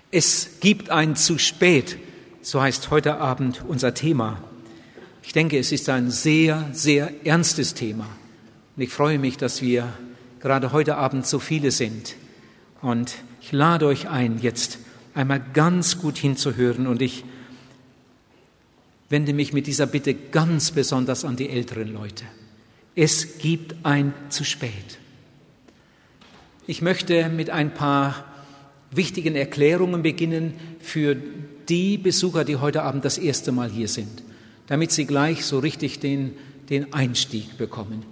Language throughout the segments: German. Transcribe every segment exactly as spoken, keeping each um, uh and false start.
Es gibt ein zu spät, so heißt heute Abend unser Thema. Ich denke, es ist ein sehr, sehr ernstes Thema. Und ich freue mich, dass wir gerade heute Abend so viele sind. Und ich lade euch ein, jetzt einmal ganz gut hinzuhören. Und ich wende mich mit dieser Bitte ganz besonders an die älteren Leute. Es gibt ein zu spät. Ich möchte mit ein paar wichtigen Erklärungen beginnen für die Besucher, die heute Abend das erste Mal hier sind, damit sie gleich so richtig den, den Einstieg bekommen.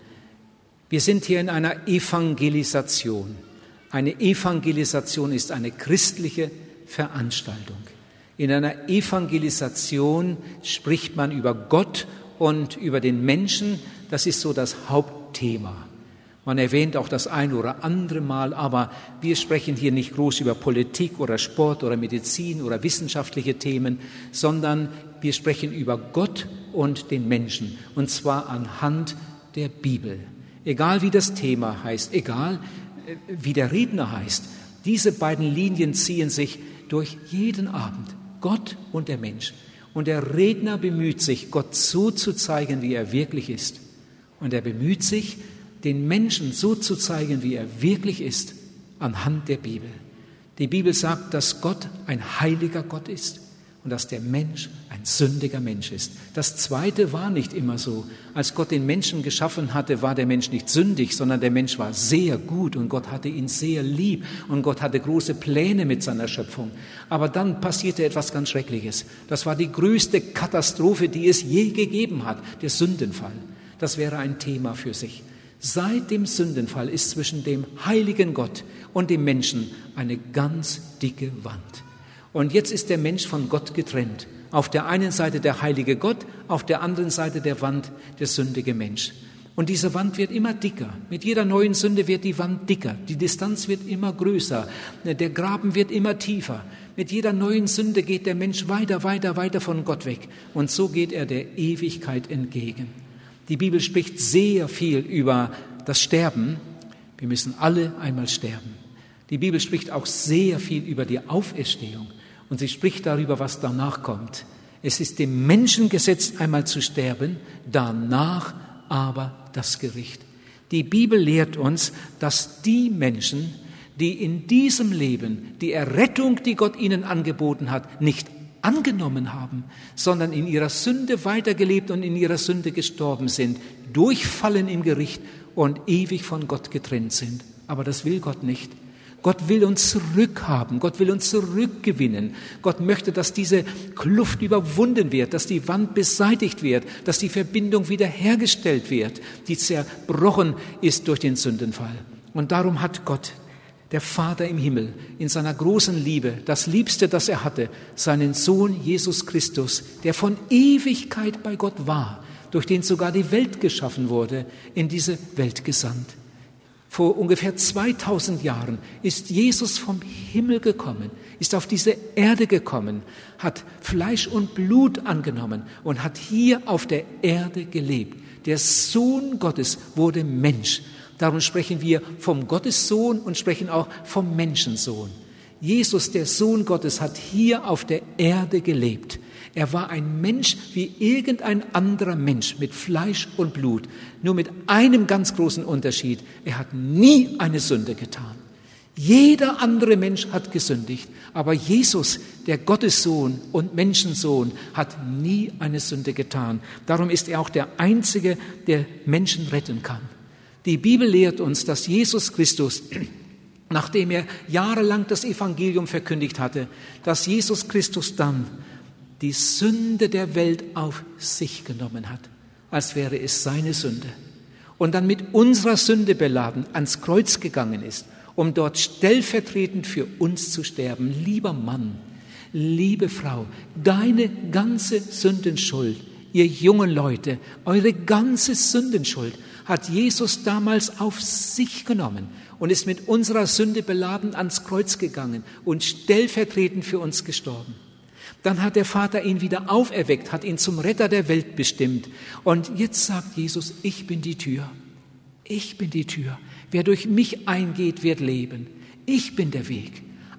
Wir sind hier in einer Evangelisation. Eine Evangelisation ist eine christliche Veranstaltung. In einer Evangelisation spricht man über Gott und über den Menschen. Das ist so das Hauptthema. Man erwähnt auch das ein oder andere Mal, aber wir sprechen hier nicht groß über Politik oder Sport oder Medizin oder wissenschaftliche Themen, sondern wir sprechen über Gott und den Menschen, und zwar anhand der Bibel. Egal wie das Thema heißt, egal wie der Redner heißt, diese beiden Linien ziehen sich durch jeden Abend, Gott und der Mensch. Und der Redner bemüht sich, Gott so zu zeigen, wie er wirklich ist. Und er bemüht sich, den Menschen so zu zeigen, wie er wirklich ist, anhand der Bibel. Die Bibel sagt, dass Gott ein heiliger Gott ist und dass der Mensch ein sündiger Mensch ist. Das Zweite war nicht immer so. Als Gott den Menschen geschaffen hatte, war der Mensch nicht sündig, sondern der Mensch war sehr gut und Gott hatte ihn sehr lieb und Gott hatte große Pläne mit seiner Schöpfung. Aber dann passierte etwas ganz Schreckliches. Das war die größte Katastrophe, die es je gegeben hat, der Sündenfall. Das wäre ein Thema für sich. Seit dem Sündenfall ist zwischen dem heiligen Gott und dem Menschen eine ganz dicke Wand. Und jetzt ist der Mensch von Gott getrennt. Auf der einen Seite der heilige Gott, auf der anderen Seite der Wand der sündige Mensch. Und diese Wand wird immer dicker. Mit jeder neuen Sünde wird die Wand dicker. Die Distanz wird immer größer. Der Graben wird immer tiefer. Mit jeder neuen Sünde geht der Mensch weiter, weiter, weiter von Gott weg. Und so geht er der Ewigkeit entgegen. Die Bibel spricht sehr viel über das Sterben. Wir müssen alle einmal sterben. Die Bibel spricht auch sehr viel über die Auferstehung. Und sie spricht darüber, was danach kommt. Es ist dem Menschen gesetzt, einmal zu sterben, danach aber das Gericht. Die Bibel lehrt uns, dass die Menschen, die in diesem Leben die Errettung, die Gott ihnen angeboten hat, nicht angenommen haben, sondern in ihrer Sünde weitergelebt und in ihrer Sünde gestorben sind, durchfallen im Gericht und ewig von Gott getrennt sind. Aber das will Gott nicht. Gott will uns zurückhaben, Gott will uns zurückgewinnen. Gott möchte, dass diese Kluft überwunden wird, dass die Wand beseitigt wird, dass die Verbindung wiederhergestellt wird, die zerbrochen ist durch den Sündenfall. Und darum hat Gott, der Vater im Himmel, in seiner großen Liebe, das Liebste, das er hatte, seinen Sohn Jesus Christus, der von Ewigkeit bei Gott war, durch den sogar die Welt geschaffen wurde, in diese Welt gesandt. Vor ungefähr zweitausend Jahren ist Jesus vom Himmel gekommen, ist auf diese Erde gekommen, hat Fleisch und Blut angenommen und hat hier auf der Erde gelebt. Der Sohn Gottes wurde Mensch. Darum sprechen wir vom Gottessohn und sprechen auch vom Menschensohn. Jesus, der Sohn Gottes, hat hier auf der Erde gelebt. Er war ein Mensch wie irgendein anderer Mensch mit Fleisch und Blut. Nur mit einem ganz großen Unterschied. Er hat nie eine Sünde getan. Jeder andere Mensch hat gesündigt. Aber Jesus, der Gottessohn und Menschensohn, hat nie eine Sünde getan. Darum ist er auch der Einzige, der Menschen retten kann. Die Bibel lehrt uns, dass Jesus Christus, nachdem er jahrelang das Evangelium verkündigt hatte, dass Jesus Christus dann die Sünde der Welt auf sich genommen hat, als wäre es seine Sünde. Und dann mit unserer Sünde beladen ans Kreuz gegangen ist, um dort stellvertretend für uns zu sterben. Lieber Mann, liebe Frau, deine ganze Sündenschuld, ihr jungen Leute, eure ganze Sündenschuld hat Jesus damals auf sich genommen und ist mit unserer Sünde beladen ans Kreuz gegangen und stellvertretend für uns gestorben. Dann hat der Vater ihn wieder auferweckt, hat ihn zum Retter der Welt bestimmt. Und jetzt sagt Jesus, ich bin die Tür. Ich bin die Tür. Wer durch mich eingeht, wird leben. Ich bin der Weg.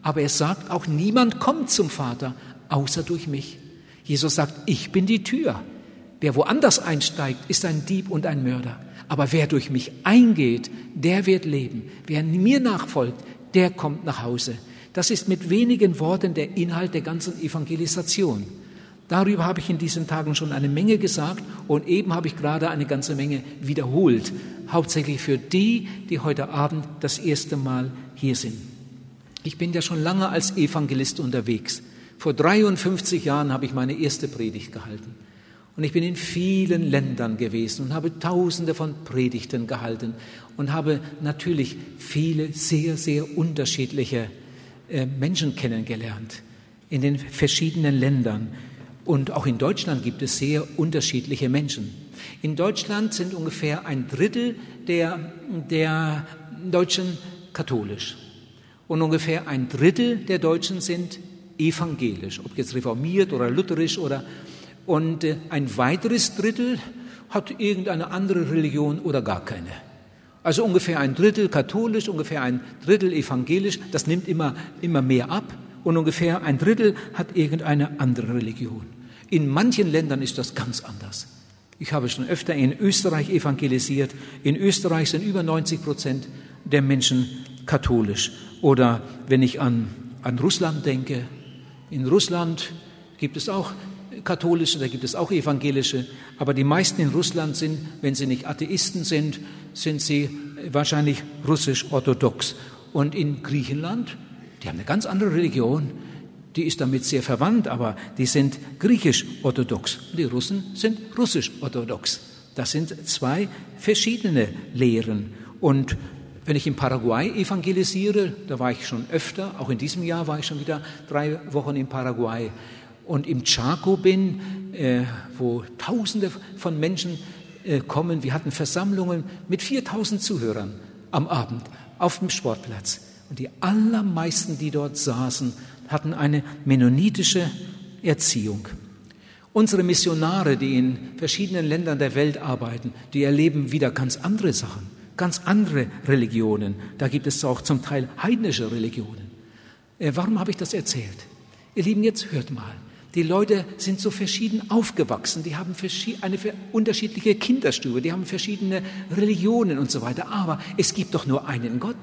Aber er sagt auch, niemand kommt zum Vater, außer durch mich. Jesus sagt, ich bin die Tür. Wer woanders einsteigt, ist ein Dieb und ein Mörder. Aber wer durch mich eingeht, der wird leben. Wer mir nachfolgt, der kommt nach Hause. Das ist mit wenigen Worten der Inhalt der ganzen Evangelisation. Darüber habe ich in diesen Tagen schon eine Menge gesagt und eben habe ich gerade eine ganze Menge wiederholt. Hauptsächlich für die, die heute Abend das erste Mal hier sind. Ich bin ja schon lange als Evangelist unterwegs. Vor dreiundfünfzig Jahren habe ich meine erste Predigt gehalten. Und ich bin in vielen Ländern gewesen und habe Tausende von Predigten gehalten und habe natürlich viele sehr, sehr unterschiedliche äh, Menschen kennengelernt in den verschiedenen Ländern. Und auch in Deutschland gibt es sehr unterschiedliche Menschen. In Deutschland sind ungefähr ein Drittel der, der Deutschen katholisch. Und ungefähr ein Drittel der Deutschen sind evangelisch, ob jetzt reformiert oder lutherisch oder... Und ein weiteres Drittel hat irgendeine andere Religion oder gar keine. Also ungefähr ein Drittel katholisch, ungefähr ein Drittel evangelisch, das nimmt immer, immer mehr ab. Und ungefähr ein Drittel hat irgendeine andere Religion. In manchen Ländern ist das ganz anders. Ich habe schon öfter in Österreich evangelisiert. In Österreich sind über neunzig Prozent der Menschen katholisch. Oder wenn ich an, an Russland denke, in Russland gibt es auch katholische, da gibt es auch evangelische, aber die meisten in Russland sind, wenn sie nicht Atheisten sind, sind sie wahrscheinlich russisch-orthodox. Und in Griechenland, die haben eine ganz andere Religion, die ist damit sehr verwandt, aber die sind griechisch-orthodox. Die Russen sind russisch-orthodox. Das sind zwei verschiedene Lehren. Und wenn ich in Paraguay evangelisiere, da war ich schon öfter, auch in diesem Jahr war ich schon wieder drei Wochen in Paraguay, und im Chaco bin, äh, wo Tausende von Menschen äh, kommen. Wir hatten Versammlungen mit viertausend Zuhörern am Abend auf dem Sportplatz. Und die allermeisten, die dort saßen, hatten eine mennonitische Erziehung. Unsere Missionare, die in verschiedenen Ländern der Welt arbeiten, die erleben wieder ganz andere Sachen, ganz andere Religionen. Da gibt es auch zum Teil heidnische Religionen. Äh, warum habe ich das erzählt? Ihr Lieben, jetzt hört mal. Die Leute sind so verschieden aufgewachsen, die haben eine unterschiedliche Kinderstube, die haben verschiedene Religionen und so weiter. Aber es gibt doch nur einen Gott.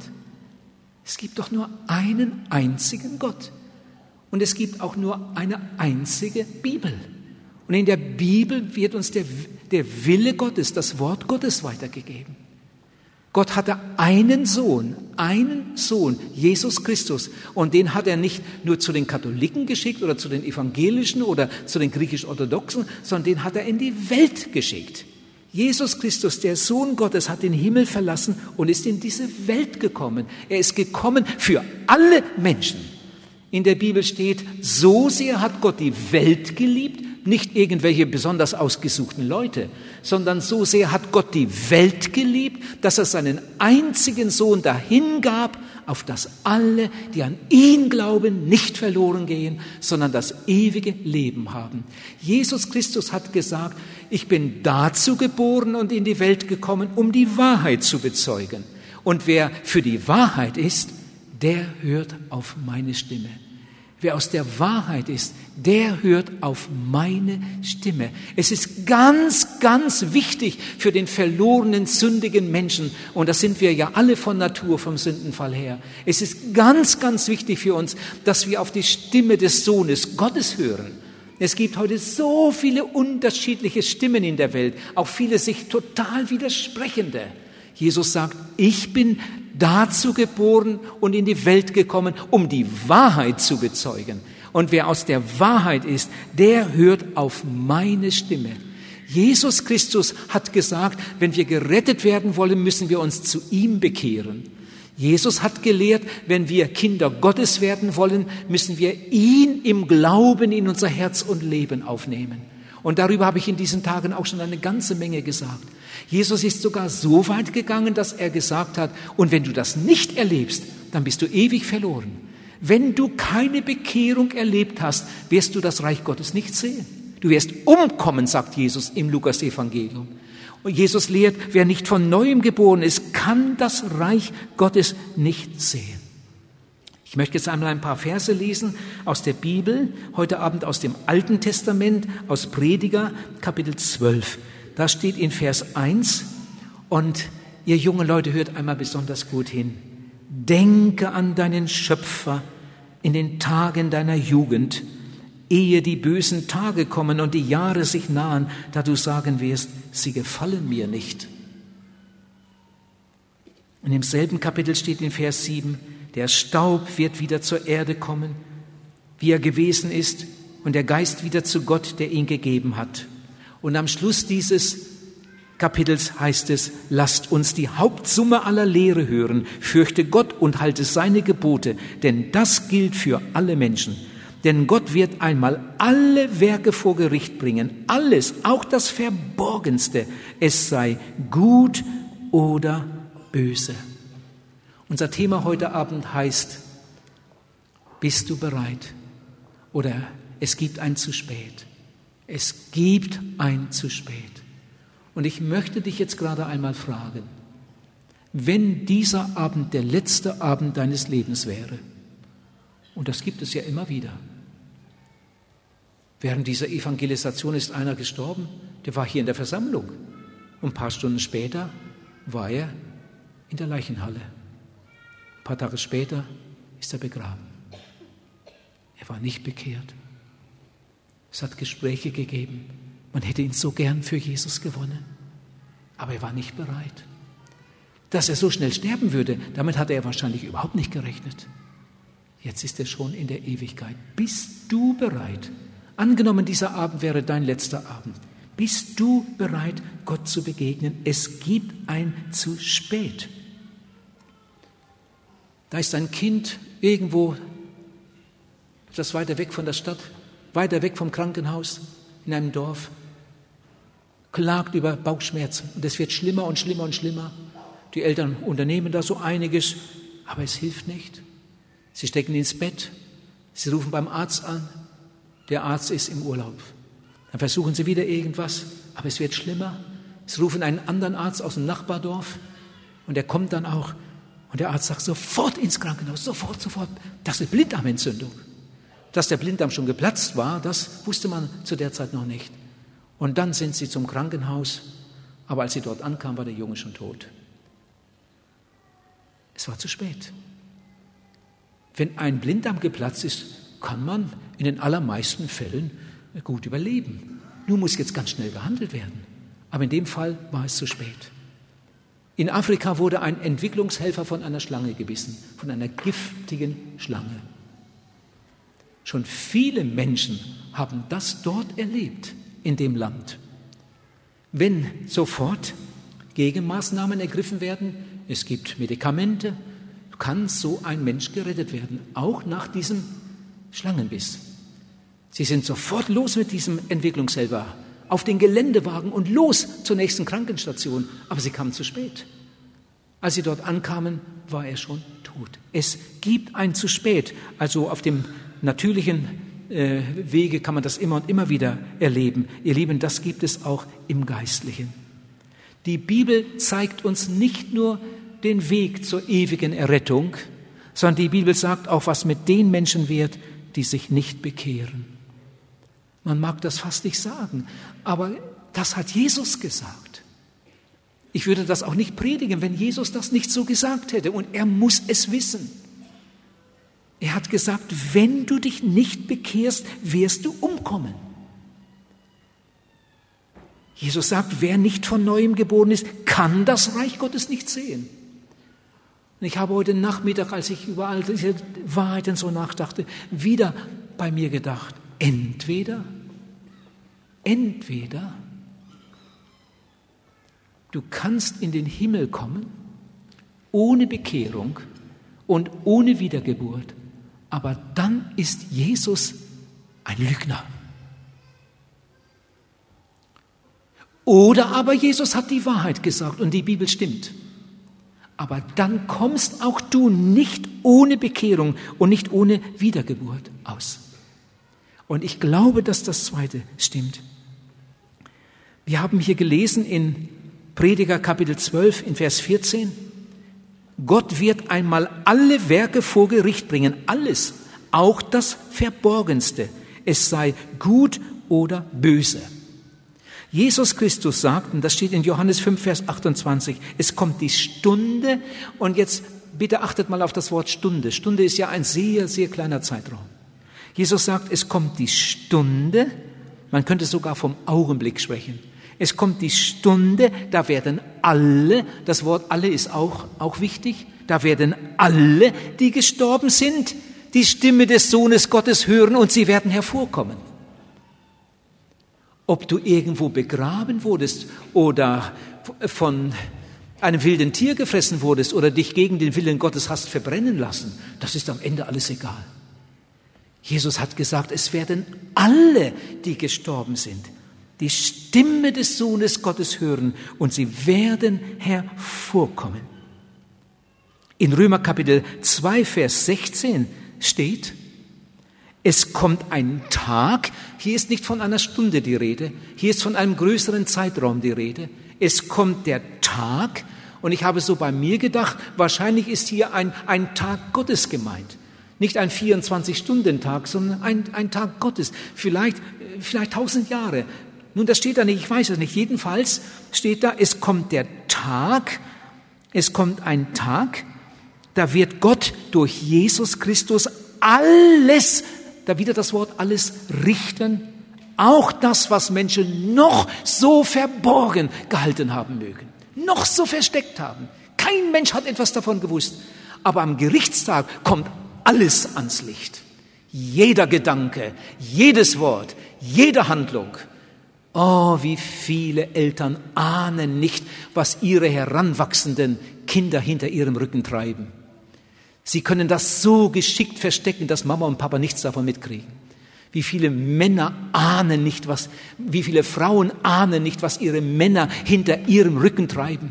Es gibt doch nur einen einzigen Gott. Und es gibt auch nur eine einzige Bibel. Und in der Bibel wird uns der, der Wille Gottes, das Wort Gottes weitergegeben. Gott hatte einen Sohn, einen Sohn, Jesus Christus. Und den hat er nicht nur zu den Katholiken geschickt oder zu den Evangelischen oder zu den griechisch-orthodoxen, sondern den hat er in die Welt geschickt. Jesus Christus, der Sohn Gottes, hat den Himmel verlassen und ist in diese Welt gekommen. Er ist gekommen für alle Menschen. In der Bibel steht, so sehr hat Gott die Welt geliebt, nicht irgendwelche besonders ausgesuchten Leute, sondern so sehr hat Gott die Welt geliebt, dass er seinen einzigen Sohn dahingab, auf dass alle, die an ihn glauben, nicht verloren gehen, sondern das ewige Leben haben. Jesus Christus hat gesagt, ich bin dazu geboren und in die Welt gekommen, um die Wahrheit zu bezeugen. Und wer für die Wahrheit ist, der hört auf meine Stimme. Wer aus der Wahrheit ist, der hört auf meine Stimme. Es ist ganz, ganz wichtig für den verlorenen, sündigen Menschen, und das sind wir ja alle von Natur, vom Sündenfall her. Es ist ganz, ganz wichtig für uns, dass wir auf die Stimme des Sohnes Gottes hören. Es gibt heute so viele unterschiedliche Stimmen in der Welt, auch viele sich total widersprechende. Jesus sagt, ich bin dazu geboren und in die Welt gekommen, um die Wahrheit zu bezeugen. Und wer aus der Wahrheit ist, der hört auf meine Stimme. Jesus Christus hat gesagt, wenn wir gerettet werden wollen, müssen wir uns zu ihm bekehren. Jesus hat gelehrt, wenn wir Kinder Gottes werden wollen, müssen wir ihn im Glauben in unser Herz und Leben aufnehmen. Und darüber habe ich in diesen Tagen auch schon eine ganze Menge gesagt. Jesus ist sogar so weit gegangen, dass er gesagt hat, und wenn du das nicht erlebst, dann bist du ewig verloren. Wenn du keine Bekehrung erlebt hast, wirst du das Reich Gottes nicht sehen. Du wirst umkommen, sagt Jesus im Lukas-Evangelium. Und Jesus lehrt, wer nicht von Neuem geboren ist, kann das Reich Gottes nicht sehen. Ich Ich möchte jetzt einmal ein paar Verse lesen aus der Bibel, heute Abend aus dem Alten Testament, aus Prediger, Kapitel zwölf. Da steht in Vers eins, und ihr junge Leute, hört einmal besonders gut hin. Denke an deinen Schöpfer in den Tagen deiner Jugend, ehe die bösen Tage kommen und die Jahre sich nahen, da du sagen wirst, sie gefallen mir nicht. Und im selben Kapitel steht in Vers sieben, der Staub wird wieder zur Erde kommen, wie er gewesen ist, und der Geist wieder zu Gott, der ihn gegeben hat. Und am Schluss dieses Kapitels heißt es, lasst uns die Hauptsumme aller Lehre hören, fürchte Gott und halte seine Gebote, denn das gilt für alle Menschen. Denn Gott wird einmal alle Werke vor Gericht bringen, alles, auch das Verborgenste, es sei gut oder böse. Unser Thema heute Abend heißt, bist du bereit? Oder es gibt ein zu spät. Es gibt ein zu spät. Und ich möchte dich jetzt gerade einmal fragen, wenn dieser Abend der letzte Abend deines Lebens wäre, und das gibt es ja immer wieder, während dieser Evangelisation ist einer gestorben, der war hier in der Versammlung. Und ein paar Stunden später war er in der Leichenhalle. Ein paar Tage später ist er begraben. Er war nicht bekehrt. Es hat Gespräche gegeben. Man hätte ihn so gern für Jesus gewonnen. Aber er war nicht bereit. Dass er so schnell sterben würde, damit hatte er wahrscheinlich überhaupt nicht gerechnet. Jetzt ist er schon in der Ewigkeit. Bist du bereit? Angenommen, dieser Abend wäre dein letzter Abend. Bist du bereit, Gott zu begegnen? Es gibt ein zu spät. Da ist ein Kind irgendwo etwas weiter weg von der Stadt, weiter weg vom Krankenhaus, in einem Dorf, klagt über Bauchschmerzen. Und es wird schlimmer und schlimmer und schlimmer. Die Eltern unternehmen da so einiges, aber es hilft nicht. Sie stecken ihn ins Bett, sie rufen beim Arzt an, der Arzt ist im Urlaub. Dann versuchen sie wieder irgendwas, aber es wird schlimmer. Sie rufen einen anderen Arzt aus dem Nachbardorf und der kommt dann auch. Und der Arzt sagt, sofort ins Krankenhaus, sofort, sofort. Das ist Blinddarmentzündung. Dass der Blinddarm schon geplatzt war, das wusste man zu der Zeit noch nicht. Und dann sind sie zum Krankenhaus, aber als sie dort ankamen, war der Junge schon tot. Es war zu spät. Wenn ein Blinddarm geplatzt ist, kann man in den allermeisten Fällen gut überleben. Nur muss jetzt ganz schnell behandelt werden. Aber in dem Fall war es zu spät. In Afrika wurde ein Entwicklungshelfer von einer Schlange gebissen, von einer giftigen Schlange. Schon viele Menschen haben das dort erlebt, in dem Land. Wenn sofort Gegenmaßnahmen ergriffen werden, es gibt Medikamente, kann so ein Mensch gerettet werden, auch nach diesem Schlangenbiss. Sie sind sofort los mit diesem Entwicklungshelfer, auf den Geländewagen und los zur nächsten Krankenstation. Aber sie kamen zu spät. Als sie dort ankamen, war er schon tot. Es gibt ein zu spät. Also auf dem natürlichen äh, Wege kann man das immer und immer wieder erleben. Ihr Lieben, das gibt es auch im Geistlichen. Die Bibel zeigt uns nicht nur den Weg zur ewigen Errettung, sondern die Bibel sagt auch, was mit den Menschen wird, die sich nicht bekehren. Man mag das fast nicht sagen, aber das hat Jesus gesagt. Ich würde das auch nicht predigen, wenn Jesus das nicht so gesagt hätte. Und er muss es wissen. Er hat gesagt, wenn du dich nicht bekehrst, wirst du umkommen. Jesus sagt, wer nicht von Neuem geboren ist, kann das Reich Gottes nicht sehen. Und ich habe heute Nachmittag, als ich über all diese Wahrheiten so nachdachte, wieder bei mir gedacht, entweder, entweder du kannst in den Himmel kommen, ohne Bekehrung und ohne Wiedergeburt, aber dann ist Jesus ein Lügner. Oder aber Jesus hat die Wahrheit gesagt und die Bibel stimmt. Aber dann kommst auch du nicht ohne Bekehrung und nicht ohne Wiedergeburt aus. Und ich glaube, dass das Zweite stimmt. Wir haben hier gelesen in Prediger Kapitel zwölf in Vers vierzehn, Gott wird einmal alle Werke vor Gericht bringen, alles, auch das Verborgenste, es sei gut oder böse. Jesus Christus sagt, und das steht in Johannes fünf, Vers achtundzwanzig, es kommt die Stunde, und jetzt bitte achtet mal auf das Wort Stunde. Stunde ist ja ein sehr, sehr kleiner Zeitraum. Jesus sagt, es kommt die Stunde, man könnte sogar vom Augenblick sprechen. Es kommt die Stunde, da werden alle, das Wort alle ist auch, auch wichtig, da werden alle, die gestorben sind, die Stimme des Sohnes Gottes hören und sie werden hervorkommen. Ob du irgendwo begraben wurdest oder von einem wilden Tier gefressen wurdest oder dich gegen den Willen Gottes hast verbrennen lassen, das ist am Ende alles egal. Jesus hat gesagt, es werden alle, die gestorben sind, die Stimme des Sohnes Gottes hören und sie werden hervorkommen. In Römer Kapitel zwei, Vers sechzehn steht, es kommt ein Tag, hier ist nicht von einer Stunde die Rede, hier ist von einem größeren Zeitraum die Rede. Es kommt der Tag, und ich habe so bei mir gedacht, wahrscheinlich ist hier ein, ein Tag Gottes gemeint. Nicht ein vierundzwanzig-Stunden-Tag, sondern ein, ein Tag Gottes. Vielleicht, vielleicht tausend Jahre. Nun, das steht da nicht, ich weiß es nicht. Jedenfalls steht da, es kommt der Tag, es kommt ein Tag, da wird Gott durch Jesus Christus alles, da wieder das Wort alles, richten. Auch das, was Menschen noch so verborgen gehalten haben mögen, noch so versteckt haben. Kein Mensch hat etwas davon gewusst. Aber am Gerichtstag kommt alles ans Licht. Jeder Gedanke, jedes Wort, jede Handlung. Oh, wie viele Eltern ahnen nicht, was ihre heranwachsenden Kinder hinter ihrem Rücken treiben. Sie können das so geschickt verstecken, dass Mama und Papa nichts davon mitkriegen. Wie viele Männer ahnen nicht, was, wie viele Frauen ahnen nicht, was ihre Männer hinter ihrem Rücken treiben.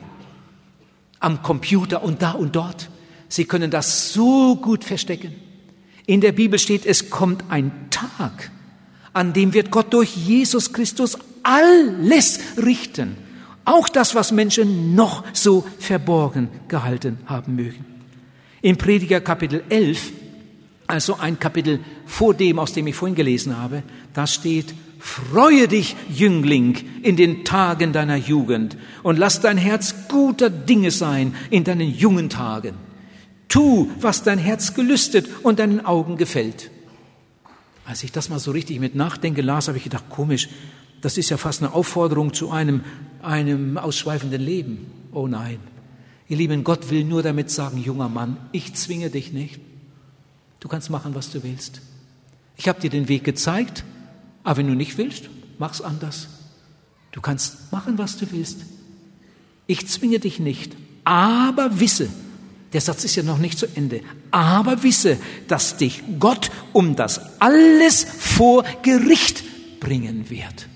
Am Computer und da und dort. Sie können das so gut verstecken. In der Bibel steht, es kommt ein Tag, an dem wird Gott durch Jesus Christus alles richten. Auch das, was Menschen noch so verborgen gehalten haben mögen. Im Prediger Kapitel elf, also ein Kapitel vor dem, aus dem ich vorhin gelesen habe, da steht, freue dich, Jüngling, in den Tagen deiner Jugend und lass dein Herz guter Dinge sein in deinen jungen Tagen. Tu, was dein Herz gelüstet und deinen Augen gefällt. Als ich das mal so richtig mit Nachdenken las, habe ich gedacht, komisch, das ist ja fast eine Aufforderung zu einem, einem ausschweifenden Leben. Oh nein. Ihr Lieben, Gott will nur damit sagen, junger Mann, ich zwinge dich nicht. Du kannst machen, was du willst. Ich habe dir den Weg gezeigt, aber wenn du nicht willst, mach's anders. Du kannst machen, was du willst. Ich zwinge dich nicht, aber wisse, der Satz ist ja noch nicht zu Ende, aber wisse, dass dich Gott um das alles vor Gericht bringen wird.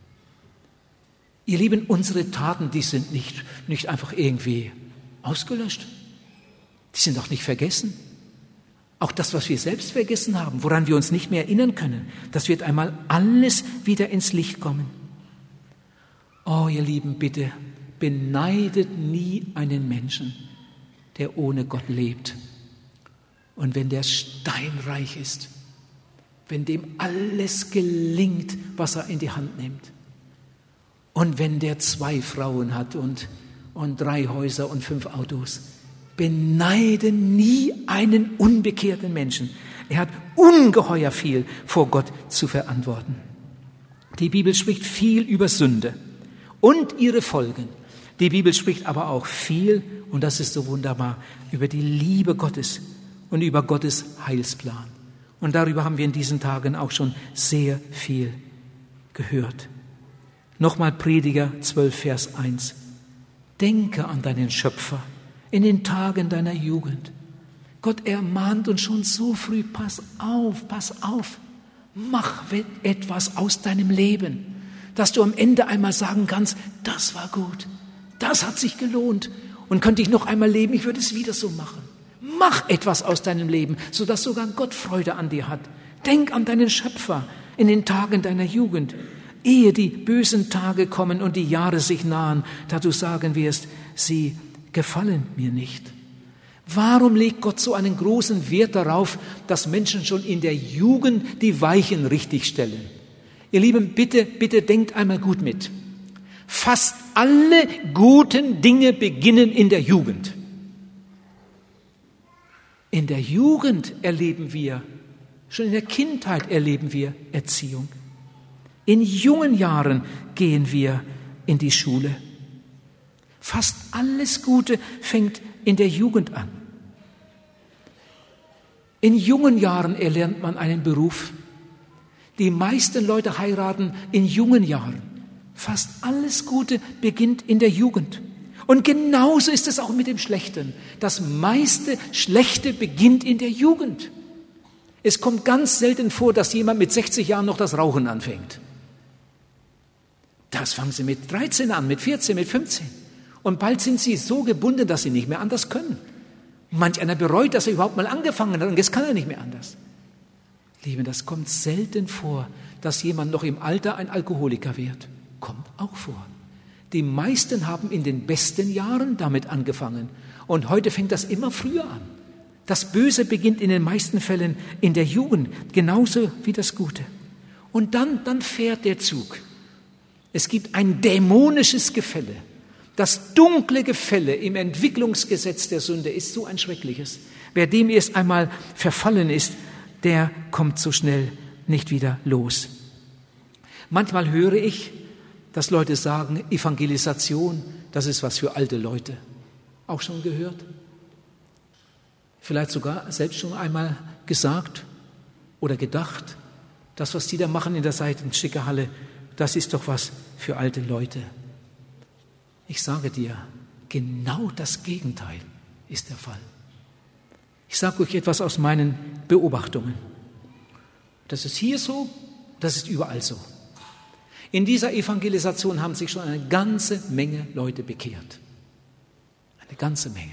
Ihr Lieben, unsere Taten, die sind nicht, nicht einfach irgendwie ausgelöscht. Die sind auch nicht vergessen. Auch das, was wir selbst vergessen haben, woran wir uns nicht mehr erinnern können, das wird einmal alles wieder ins Licht kommen. Oh, ihr Lieben, bitte, beneidet nie einen Menschen, der ohne Gott lebt. Und wenn der steinreich ist, wenn dem alles gelingt, was er in die Hand nimmt, und wenn der zwei Frauen hat und, und drei Häuser und fünf Autos, beneide nie einen unbekehrten Menschen. Er hat ungeheuer viel vor Gott zu verantworten. Die Bibel spricht viel über Sünde und ihre Folgen. Die Bibel spricht aber auch viel, und das ist so wunderbar, über die Liebe Gottes und über Gottes Heilsplan. Und darüber haben wir in diesen Tagen auch schon sehr viel gehört. Nochmal Prediger zwölf, Vers eins. Denke an deinen Schöpfer in den Tagen deiner Jugend. Gott ermahnt uns schon so früh, pass auf, pass auf. Mach etwas aus deinem Leben, dass du am Ende einmal sagen kannst, das war gut, das hat sich gelohnt. Und könnte ich noch einmal leben, ich würde es wieder so machen. Mach etwas aus deinem Leben, sodass sogar Gott Freude an dir hat. Denk an deinen Schöpfer in den Tagen deiner Jugend. Ehe die bösen Tage kommen und die Jahre sich nahen, da du sagen wirst, sie gefallen mir nicht. Warum legt Gott so einen großen Wert darauf, dass Menschen schon in der Jugend die Weichen richtigstellen? Ihr Lieben, bitte, bitte denkt einmal gut mit. Fast alle guten Dinge beginnen in der Jugend. In der Jugend erleben wir, schon in der Kindheit erleben wir Erziehung. In jungen Jahren gehen wir in die Schule. Fast alles Gute fängt in der Jugend an. In jungen Jahren erlernt man einen Beruf. Die meisten Leute heiraten in jungen Jahren. Fast alles Gute beginnt in der Jugend. Und genauso ist es auch mit dem Schlechten. Das meiste Schlechte beginnt in der Jugend. Es kommt ganz selten vor, dass jemand mit sechzig Jahren noch das Rauchen anfängt. Das fangen sie mit dreizehn an, mit vierzehn, mit fünfzehn. Und bald sind sie so gebunden, dass sie nicht mehr anders können. Manch einer bereut, dass er überhaupt mal angefangen hat und jetzt kann er nicht mehr anders. Liebe, das kommt selten vor, dass jemand noch im Alter ein Alkoholiker wird. Kommt auch vor. Die meisten haben in den besten Jahren damit angefangen. Und heute fängt das immer früher an. Das Böse beginnt in den meisten Fällen in der Jugend, genauso wie das Gute. Und dann, dann fährt der Zug. Es gibt ein dämonisches Gefälle. Das dunkle Gefälle im Entwicklungsgesetz der Sünde ist so ein schreckliches. Wer dem erst einmal verfallen ist, der kommt so schnell nicht wieder los. Manchmal höre ich, dass Leute sagen, Evangelisation, das ist was für alte Leute. Auch schon gehört? Vielleicht sogar selbst schon einmal gesagt oder gedacht, das, was die da machen in der Seitenschickerhalle, das ist doch was für alte Leute. Ich sage dir, genau das Gegenteil ist der Fall. Ich sage euch etwas aus meinen Beobachtungen. Das ist hier so, das ist überall so. In dieser Evangelisation haben sich schon eine ganze Menge Leute bekehrt. Eine ganze Menge.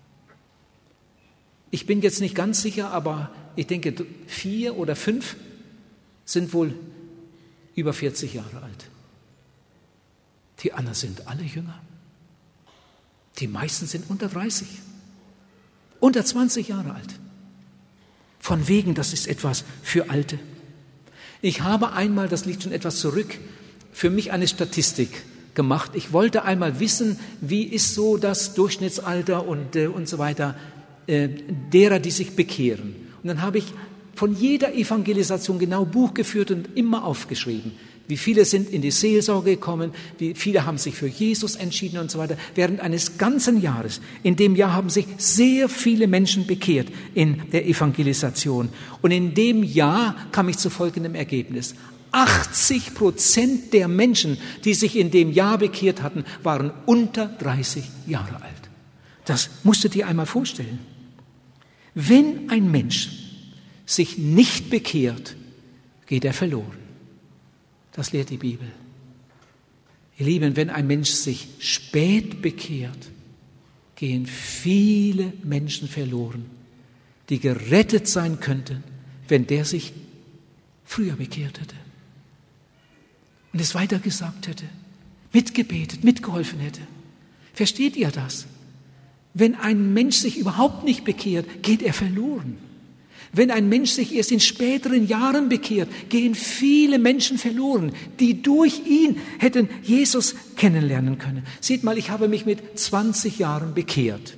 Ich bin jetzt nicht ganz sicher, aber ich denke, vier oder fünf sind wohl über vierzig Jahre alt. Die anderen sind alle jünger. Die meisten sind unter dreißig, unter zwanzig Jahre alt. Von wegen, das ist etwas für Alte. Ich habe einmal, das liegt schon etwas zurück, für mich eine Statistik gemacht. Ich wollte einmal wissen, wie ist so das Durchschnittsalter und, äh, und so weiter äh, derer, die sich bekehren. Und dann habe ich von jeder Evangelisation genau Buch geführt und immer aufgeschrieben. Wie viele sind in die Seelsorge gekommen, wie viele haben sich für Jesus entschieden und so weiter. Während eines ganzen Jahres, in dem Jahr haben sich sehr viele Menschen bekehrt in der Evangelisation. Und in dem Jahr kam ich zu folgendem Ergebnis. achtzig Prozent der Menschen, die sich in dem Jahr bekehrt hatten, waren unter dreißig Jahre alt. Das musst du dir einmal vorstellen. Wenn ein Mensch sich nicht bekehrt, geht er verloren. Das lehrt die Bibel. Ihr Lieben, wenn ein Mensch sich spät bekehrt, gehen viele Menschen verloren, die gerettet sein könnten, wenn der sich früher bekehrt hätte und es weiter gesagt hätte, mitgebetet, mitgeholfen hätte. Versteht ihr das? Wenn ein Mensch sich überhaupt nicht bekehrt, geht er verloren. Wenn ein Mensch sich erst in späteren Jahren bekehrt, gehen viele Menschen verloren, die durch ihn hätten Jesus kennenlernen können. Seht mal, ich habe mich mit zwanzig Jahren bekehrt.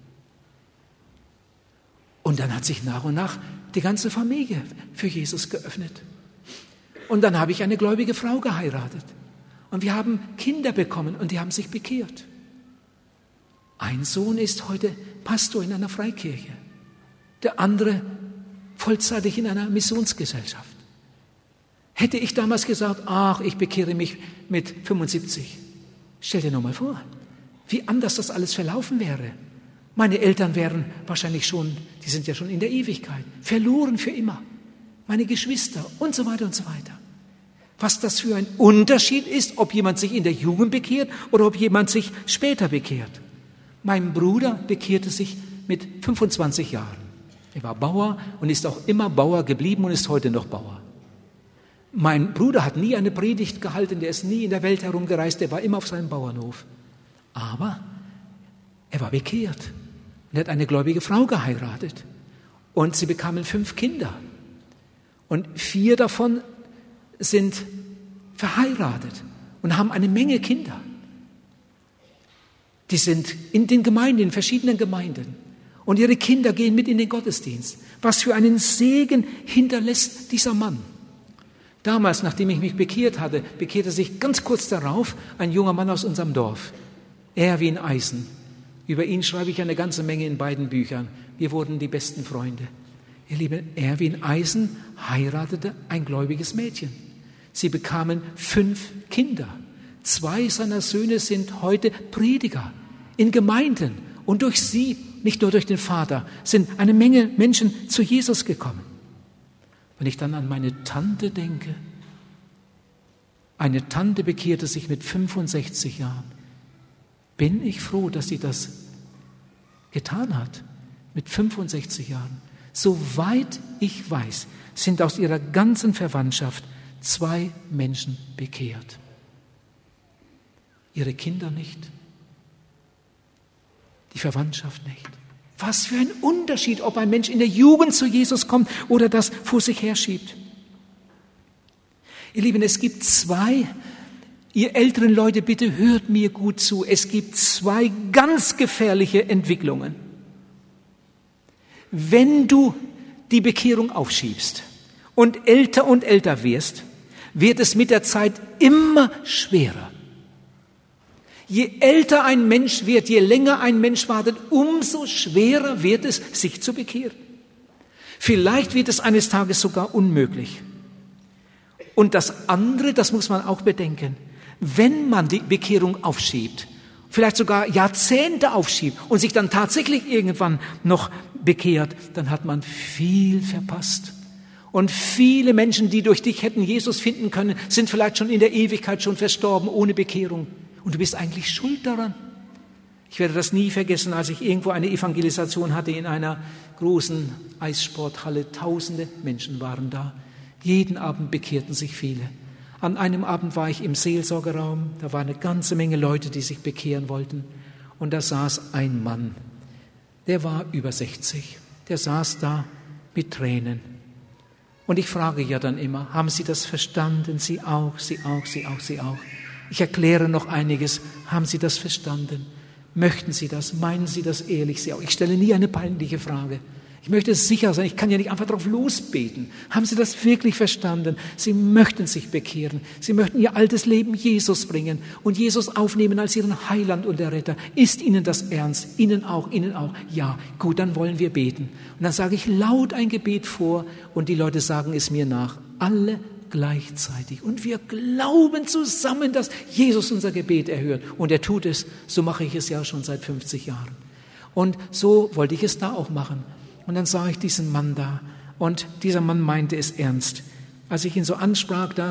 Und dann hat sich nach und nach die ganze Familie für Jesus geöffnet. Und dann habe ich eine gläubige Frau geheiratet. Und wir haben Kinder bekommen und die haben sich bekehrt. Ein Sohn ist heute Pastor in einer Freikirche. Der andere vollzeitig in einer Missionsgesellschaft. Hätte ich damals gesagt, ach, ich bekehre mich mit fünfundsiebzig. Stell dir nur mal vor, wie anders das alles verlaufen wäre. Meine Eltern wären wahrscheinlich schon, die sind ja schon in der Ewigkeit, verloren für immer. Meine Geschwister und so weiter und so weiter. Was das für ein Unterschied ist, ob jemand sich in der Jugend bekehrt oder ob jemand sich später bekehrt. Mein Bruder bekehrte sich mit fünfundzwanzig Jahren. Er war Bauer und ist auch immer Bauer geblieben und ist heute noch Bauer. Mein Bruder hat nie eine Predigt gehalten, der ist nie in der Welt herumgereist, der war immer auf seinem Bauernhof. Aber er war bekehrt Und er hat eine gläubige Frau geheiratet. Und sie bekamen fünf Kinder. Und vier davon sind verheiratet und haben eine Menge Kinder. Die sind in den Gemeinden, in verschiedenen Gemeinden. Und ihre Kinder gehen mit in den Gottesdienst. Was für einen Segen hinterlässt dieser Mann. Damals, nachdem ich mich bekehrt hatte, bekehrte sich ganz kurz darauf ein junger Mann aus unserem Dorf. Erwin Eisen. Über ihn schreibe ich eine ganze Menge in beiden Büchern. Wir wurden die besten Freunde. Ihr Lieben, Erwin Eisen heiratete ein gläubiges Mädchen. Sie bekamen fünf Kinder. Zwei seiner Söhne sind heute Prediger in Gemeinden. Und durch sie, nicht nur durch den Vater, sind eine Menge Menschen zu Jesus gekommen. Wenn ich dann an meine Tante denke, eine Tante bekehrte sich mit fünfundsechzig Jahren. Bin ich froh, dass sie das getan hat, mit fünfundsechzig Jahren. Soweit ich weiß, sind aus ihrer ganzen Verwandtschaft zwei Menschen bekehrt. Ihre Kinder nicht, die Verwandtschaft nicht. Was für ein Unterschied, ob ein Mensch in der Jugend zu Jesus kommt oder das vor sich herschiebt. Ihr Lieben, es gibt zwei, ihr älteren Leute, bitte hört mir gut zu, es gibt zwei ganz gefährliche Entwicklungen. Wenn du die Bekehrung aufschiebst und älter und älter wirst, wird es mit der Zeit immer schwerer. Je älter ein Mensch wird, je länger ein Mensch wartet, umso schwerer wird es, sich zu bekehren. Vielleicht wird es eines Tages sogar unmöglich. Und das andere, das muss man auch bedenken, wenn man die Bekehrung aufschiebt, vielleicht sogar Jahrzehnte aufschiebt und sich dann tatsächlich irgendwann noch bekehrt, dann hat man viel verpasst. Und viele Menschen, die durch dich hätten Jesus finden können, sind vielleicht schon in der Ewigkeit schon verstorben ohne Bekehrung. Und du bist eigentlich schuld daran. Ich werde das nie vergessen, als ich irgendwo eine Evangelisation hatte in einer großen Eissporthalle. Tausende Menschen waren da. Jeden Abend bekehrten sich viele. An einem Abend war ich im Seelsorgeraum. Da war eine ganze Menge Leute, die sich bekehren wollten. Und da saß ein Mann. Der war über sechzig. Der saß da mit Tränen. Und ich frage ja dann immer, haben Sie das verstanden? Sie auch, Sie auch, Sie auch, Sie auch. Ich erkläre noch einiges. Haben Sie das verstanden? Möchten Sie das? Meinen Sie das ehrlich? Sie auch. Ich stelle nie eine peinliche Frage. Ich möchte sicher sein, ich kann ja nicht einfach drauf losbeten. Haben Sie das wirklich verstanden? Sie möchten sich bekehren. Sie möchten Ihr altes Leben Jesus bringen und Jesus aufnehmen als Ihren Heiland und Erretter. Ist Ihnen das ernst? Ihnen auch, Ihnen auch? Ja, gut, dann wollen wir beten. Und dann sage ich laut ein Gebet vor und die Leute sagen es mir nach. Alle gleichzeitig. Und wir glauben zusammen, dass Jesus unser Gebet erhört. Und er tut es. So mache ich es ja schon seit fünfzig Jahren. Und so wollte ich es da auch machen. Und dann sah ich diesen Mann da. Und dieser Mann meinte es ernst. Als ich ihn so ansprach, da,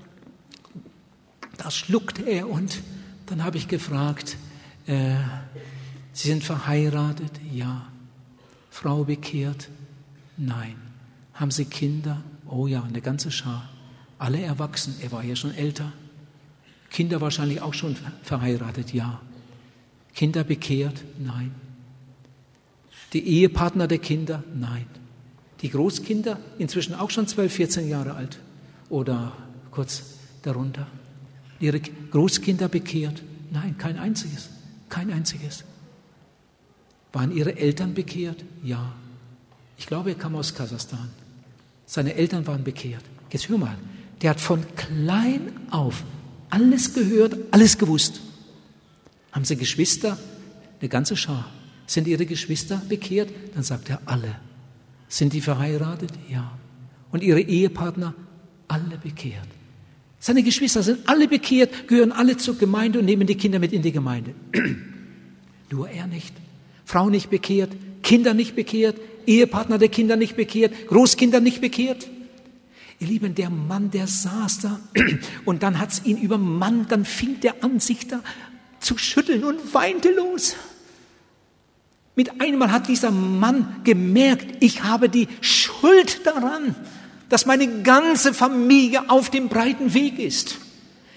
da schluckte er. Und dann habe ich gefragt, äh, Sie sind verheiratet? Ja. Frau bekehrt? Nein. Haben Sie Kinder? Oh ja, eine ganze Schar. Alle erwachsen, er war ja schon älter. Kinder wahrscheinlich auch schon verheiratet, ja. Kinder bekehrt? Nein. Die Ehepartner der Kinder? Nein. Die Großkinder? Inzwischen auch schon zwölf, vierzehn Jahre alt oder kurz darunter. Ihre Großkinder bekehrt? Nein, kein einziges. Kein einziges. Waren ihre Eltern bekehrt? Ja. Ich glaube, er kam aus Kasachstan. Seine Eltern waren bekehrt. Jetzt hör mal, der hat von klein auf alles gehört, alles gewusst. Haben sie Geschwister? Eine ganze Schar. Sind ihre Geschwister bekehrt? Dann sagt er alle. Sind die verheiratet? Ja. Und ihre Ehepartner? Alle bekehrt. Seine Geschwister sind alle bekehrt, gehören alle zur Gemeinde und nehmen die Kinder mit in die Gemeinde. Nur er nicht. Frau nicht bekehrt, Kinder nicht bekehrt, Ehepartner der Kinder nicht bekehrt, Großkinder nicht bekehrt. Ihr Lieben, der Mann, der saß da und dann hat's ihn übermannt, dann fing der an, sich da zu schütteln und weinte los. Mit einmal hat dieser Mann gemerkt, ich habe die Schuld daran, dass meine ganze Familie auf dem breiten Weg ist.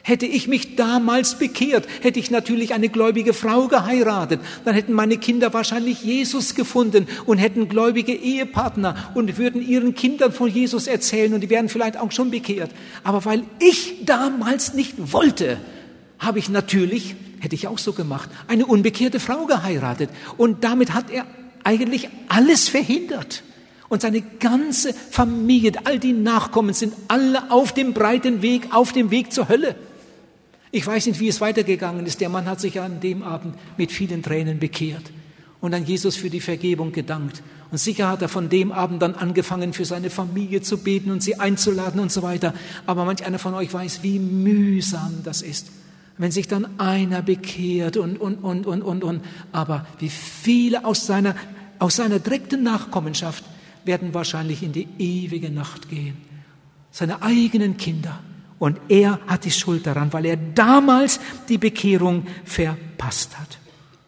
Hätte ich mich damals bekehrt, hätte ich natürlich eine gläubige Frau geheiratet. Dann hätten meine Kinder wahrscheinlich Jesus gefunden und hätten gläubige Ehepartner und würden ihren Kindern von Jesus erzählen und die wären vielleicht auch schon bekehrt. Aber weil ich damals nicht wollte, habe ich natürlich, hätte ich auch so gemacht, eine unbekehrte Frau geheiratet. Und damit hat er eigentlich alles verhindert. Und seine ganze Familie, all die Nachkommen sind alle auf dem breiten Weg, auf dem Weg zur Hölle. Ich weiß nicht, wie es weitergegangen ist. Der Mann hat sich an dem Abend mit vielen Tränen bekehrt und an Jesus für die Vergebung gedankt. Und sicher hat er von dem Abend dann angefangen, für seine Familie zu beten und sie einzuladen und so weiter. Aber manch einer von euch weiß, wie mühsam das ist, wenn sich dann einer bekehrt und, und, und, und, und, und. Aber wie viele aus seiner, aus seiner direkten Nachkommenschaft werden wahrscheinlich in die ewige Nacht gehen. Seine eigenen Kinder. Und er hat die Schuld daran, weil er damals die Bekehrung verpasst hat.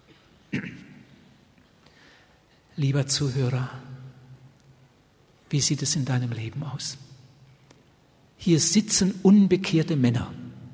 Lieber Zuhörer, wie sieht es in deinem Leben aus? Hier sitzen unbekehrte Männer.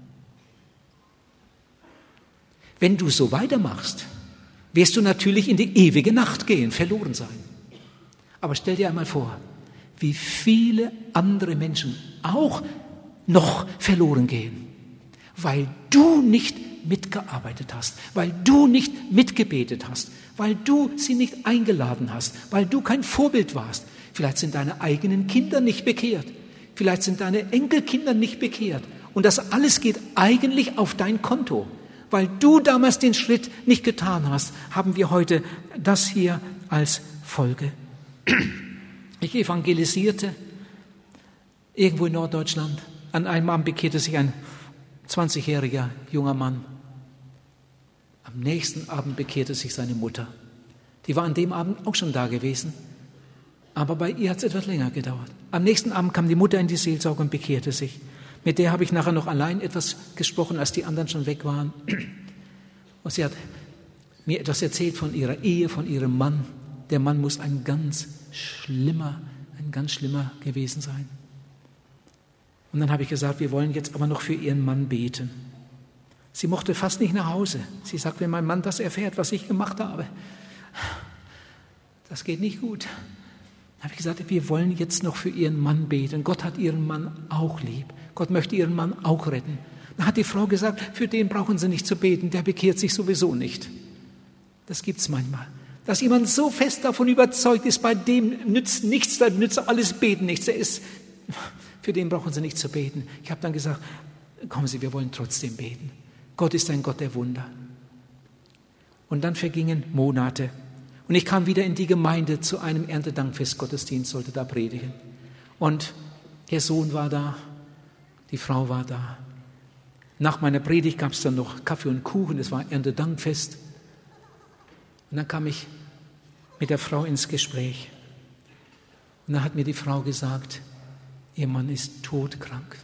Wenn du so weitermachst, wirst du natürlich in die ewige Nacht gehen, verloren sein. Aber stell dir einmal vor, wie viele andere Menschen auch noch verloren gehen, weil du nicht mitgearbeitet hast, weil du nicht mitgebetet hast, weil du sie nicht eingeladen hast, weil du kein Vorbild warst. Vielleicht sind deine eigenen Kinder nicht bekehrt, vielleicht sind deine Enkelkinder nicht bekehrt. Und das alles geht eigentlich auf dein Konto. Weil du damals den Schritt nicht getan hast, haben wir heute das hier als Folge. Ich evangelisierte irgendwo in Norddeutschland. An einem Abend bekehrte sich ein zwanzigjähriger junger Mann. Am nächsten Abend bekehrte sich seine Mutter. Die war an dem Abend auch schon da gewesen, aber bei ihr hat es etwas länger gedauert. Am nächsten Abend kam die Mutter in die Seelsorge und bekehrte sich. Mit der habe ich nachher noch allein etwas gesprochen, als die anderen schon weg waren. Und sie hat mir etwas erzählt von ihrer Ehe, von ihrem Mann. Der Mann muss ein ganz schlimmer, ein ganz schlimmer gewesen sein. Und dann habe ich gesagt, wir wollen jetzt aber noch für ihren Mann beten. Sie mochte fast nicht nach Hause. Sie sagt, wenn mein Mann das erfährt, was ich gemacht habe, das geht nicht gut. Dann habe ich gesagt, wir wollen jetzt noch für ihren Mann beten. Gott hat ihren Mann auch lieb. Gott möchte ihren Mann auch retten. Dann hat die Frau gesagt, für den brauchen Sie nicht zu beten, der bekehrt sich sowieso nicht. Das gibt es manchmal. Dass jemand so fest davon überzeugt ist, bei dem nützt nichts, da nützt alles Beten nichts. Er ist, für den brauchen Sie nicht zu beten. Ich habe dann gesagt, kommen Sie, wir wollen trotzdem beten. Gott ist ein Gott der Wunder. Und dann vergingen Monate. Und ich kam wieder in die Gemeinde zu einem Erntedankfest-Gottesdienst, sollte da predigen. Und der Sohn war da, die Frau war da. Nach meiner Predigt gab es dann noch Kaffee und Kuchen, es war Erntedankfest. Und dann kam ich mit der Frau ins Gespräch. Und dann hat mir die Frau gesagt, ihr Mann ist todkrank.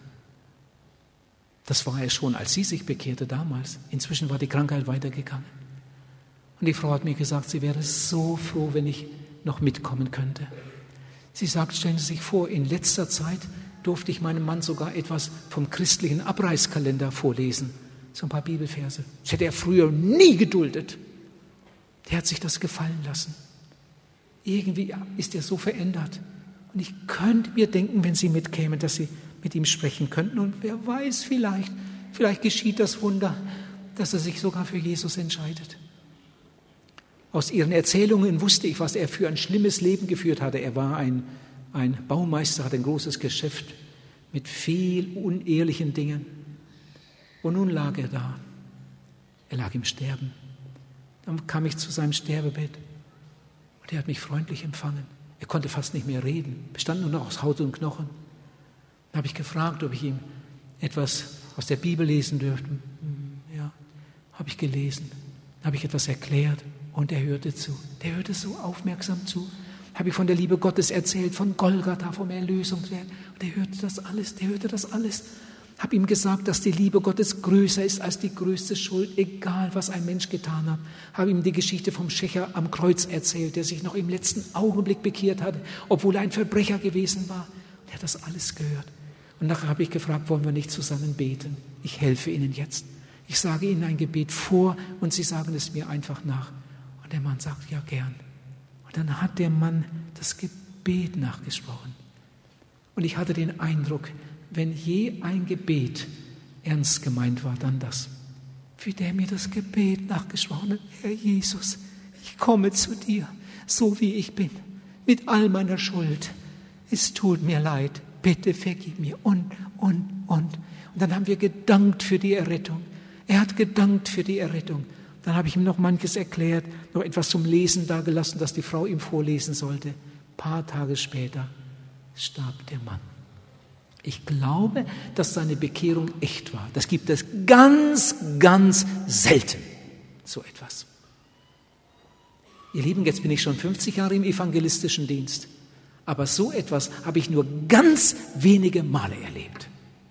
Das war er schon, als sie sich bekehrte damals. Inzwischen war die Krankheit weitergegangen. Und die Frau hat mir gesagt, sie wäre so froh, wenn ich noch mitkommen könnte. Sie sagt, stellen Sie sich vor, in letzter Zeit durfte ich meinem Mann sogar etwas vom christlichen Abreißkalender vorlesen. So ein paar Bibelverse. Das hätte er früher nie geduldet. Der hat sich das gefallen lassen. Irgendwie ist er so verändert. Und ich könnte mir denken, wenn Sie mitkämen, dass Sie mit ihm sprechen könnten. Und wer weiß, vielleicht, vielleicht geschieht das Wunder, dass er sich sogar für Jesus entscheidet. Aus ihren Erzählungen wusste ich, was er für ein schlimmes Leben geführt hatte. Er war ein, ein Baumeister, hatte ein großes Geschäft mit viel unehrlichen Dingen. Und nun lag er da. Er lag im Sterben. Dann kam ich zu seinem Sterbebett und er hat mich freundlich empfangen. Er konnte fast nicht mehr reden, bestand nur noch aus Haut und Knochen. Dann habe ich gefragt, ob ich ihm etwas aus der Bibel lesen dürfte. Ja, habe ich gelesen. Dann habe ich etwas erklärt und er hörte zu. Der hörte so aufmerksam zu. Habe ich von der Liebe Gottes erzählt, von Golgatha, vom Erlösungswerk. Und er hörte das alles, der hörte das alles. Habe ihm gesagt, dass die Liebe Gottes größer ist als die größte Schuld, egal was ein Mensch getan hat. Habe ihm die Geschichte vom Schächer am Kreuz erzählt, der sich noch im letzten Augenblick bekehrt hatte, obwohl er ein Verbrecher gewesen war. Und er hat das alles gehört. Und nachher habe ich gefragt, wollen wir nicht zusammen beten? Ich helfe Ihnen jetzt. Ich sage Ihnen ein Gebet vor und Sie sagen es mir einfach nach. Und der Mann sagt, ja gern. Und dann hat der Mann das Gebet nachgesprochen. Und ich hatte den Eindruck, wenn je ein Gebet ernst gemeint war, dann das. Wie der mir das Gebet nachgesprochen hat, Herr Jesus, ich komme zu dir, so wie ich bin, mit all meiner Schuld. Es tut mir leid, bitte vergib mir und, und, und. Und dann haben wir gedankt für die Errettung. Er hat gedankt für die Errettung. Dann habe ich ihm noch manches erklärt, noch etwas zum Lesen dagelassen, das die Frau ihm vorlesen sollte. Ein paar Tage später starb der Mann. Ich glaube, dass seine Bekehrung echt war. Das gibt es ganz, ganz selten, so etwas. Ihr Lieben, jetzt bin ich schon fünfzig Jahre im evangelistischen Dienst. Aber so etwas habe ich nur ganz wenige Male erlebt.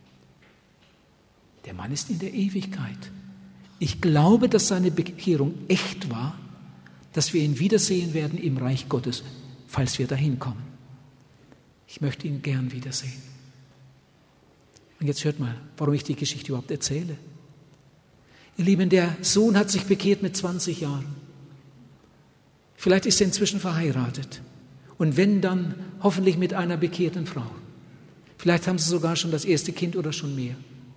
Der Mann ist in der Ewigkeit. Ich glaube, dass seine Bekehrung echt war, dass wir ihn wiedersehen werden im Reich Gottes, falls wir dahin kommen. Ich möchte ihn gern wiedersehen. Und jetzt hört mal, warum ich die Geschichte überhaupt erzähle. Ihr Lieben, der Sohn hat sich bekehrt mit zwanzig Jahren. Vielleicht ist er inzwischen verheiratet. Und wenn, dann hoffentlich mit einer bekehrten Frau. Vielleicht haben sie sogar schon das erste Kind oder schon mehr.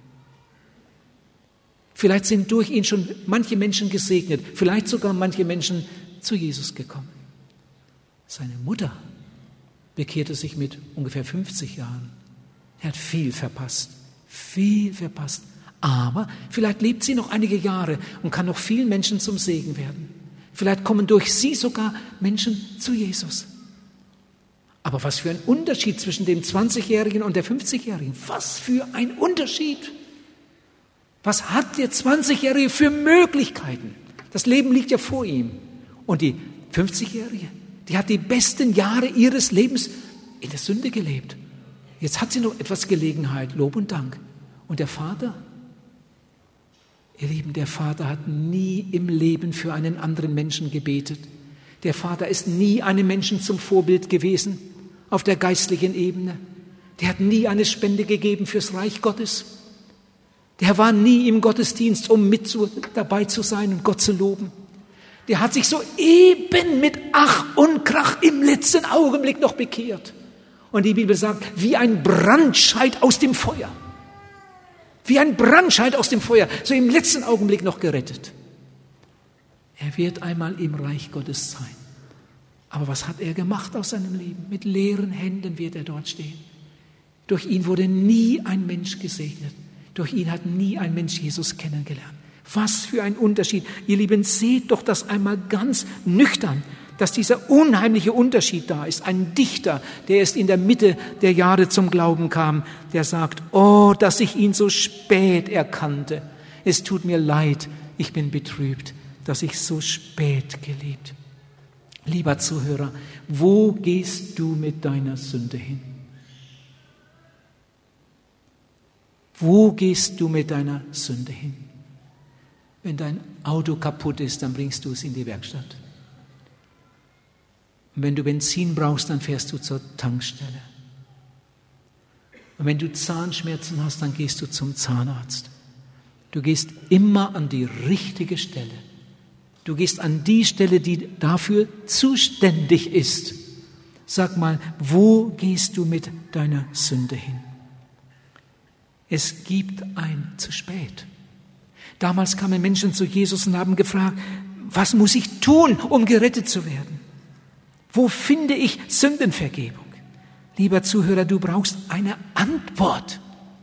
Vielleicht sind durch ihn schon manche Menschen gesegnet. Vielleicht sogar manche Menschen zu Jesus gekommen. Seine Mutter bekehrte sich mit ungefähr fünfzig Jahren. Er hat viel verpasst, viel verpasst. Aber vielleicht lebt sie noch einige Jahre und kann noch vielen Menschen zum Segen werden. Vielleicht kommen durch sie sogar Menschen zu Jesus. Aber was für ein Unterschied zwischen dem zwanzigjährigen und der fünfzigjährigen. Was für ein Unterschied. Was hat der zwanzigjährige für Möglichkeiten? Das Leben liegt ja vor ihm. Und die fünfzigjährige, die hat die besten Jahre ihres Lebens in der Sünde gelebt. Jetzt hat sie noch etwas Gelegenheit, Lob und Dank. Und der Vater? Ihr Lieben, der Vater hat nie im Leben für einen anderen Menschen gebetet. Der Vater ist nie einem Menschen zum Vorbild gewesen auf der geistlichen Ebene. Der hat nie eine Spende gegeben fürs Reich Gottes. Der war nie im Gottesdienst, um mit zu, dabei zu sein und Gott zu loben. Der hat sich so eben mit Ach und Krach im letzten Augenblick noch bekehrt. Und die Bibel sagt, wie ein Brandscheid aus dem Feuer. Wie ein Brandscheid aus dem Feuer, so im letzten Augenblick noch gerettet. Er wird einmal im Reich Gottes sein. Aber was hat er gemacht aus seinem Leben? Mit leeren Händen wird er dort stehen. Durch ihn wurde nie ein Mensch gesegnet. Durch ihn hat nie ein Mensch Jesus kennengelernt. Was für ein Unterschied. Ihr Lieben, seht doch das einmal ganz nüchtern, dass dieser unheimliche Unterschied da ist. Ein Dichter, der erst in der Mitte der Jahre zum Glauben kam, der sagt, oh, dass ich ihn so spät erkannte. Es tut mir leid, ich bin betrübt, dass ich so spät geliebt. Lieber Zuhörer, wo gehst du mit deiner Sünde hin? Wo gehst du mit deiner Sünde hin? Wenn dein Auto kaputt ist, dann bringst du es in die Werkstatt. Und wenn du Benzin brauchst, dann fährst du zur Tankstelle. Und wenn du Zahnschmerzen hast, dann gehst du zum Zahnarzt. Du gehst immer an die richtige Stelle. Du gehst an die Stelle, die dafür zuständig ist. Sag mal, wo gehst du mit deiner Sünde hin? Es gibt ein zu spät. Damals kamen Menschen zu Jesus und haben gefragt, was muss ich tun, um gerettet zu werden? Wo finde ich Sündenvergebung? Lieber Zuhörer, du brauchst eine Antwort.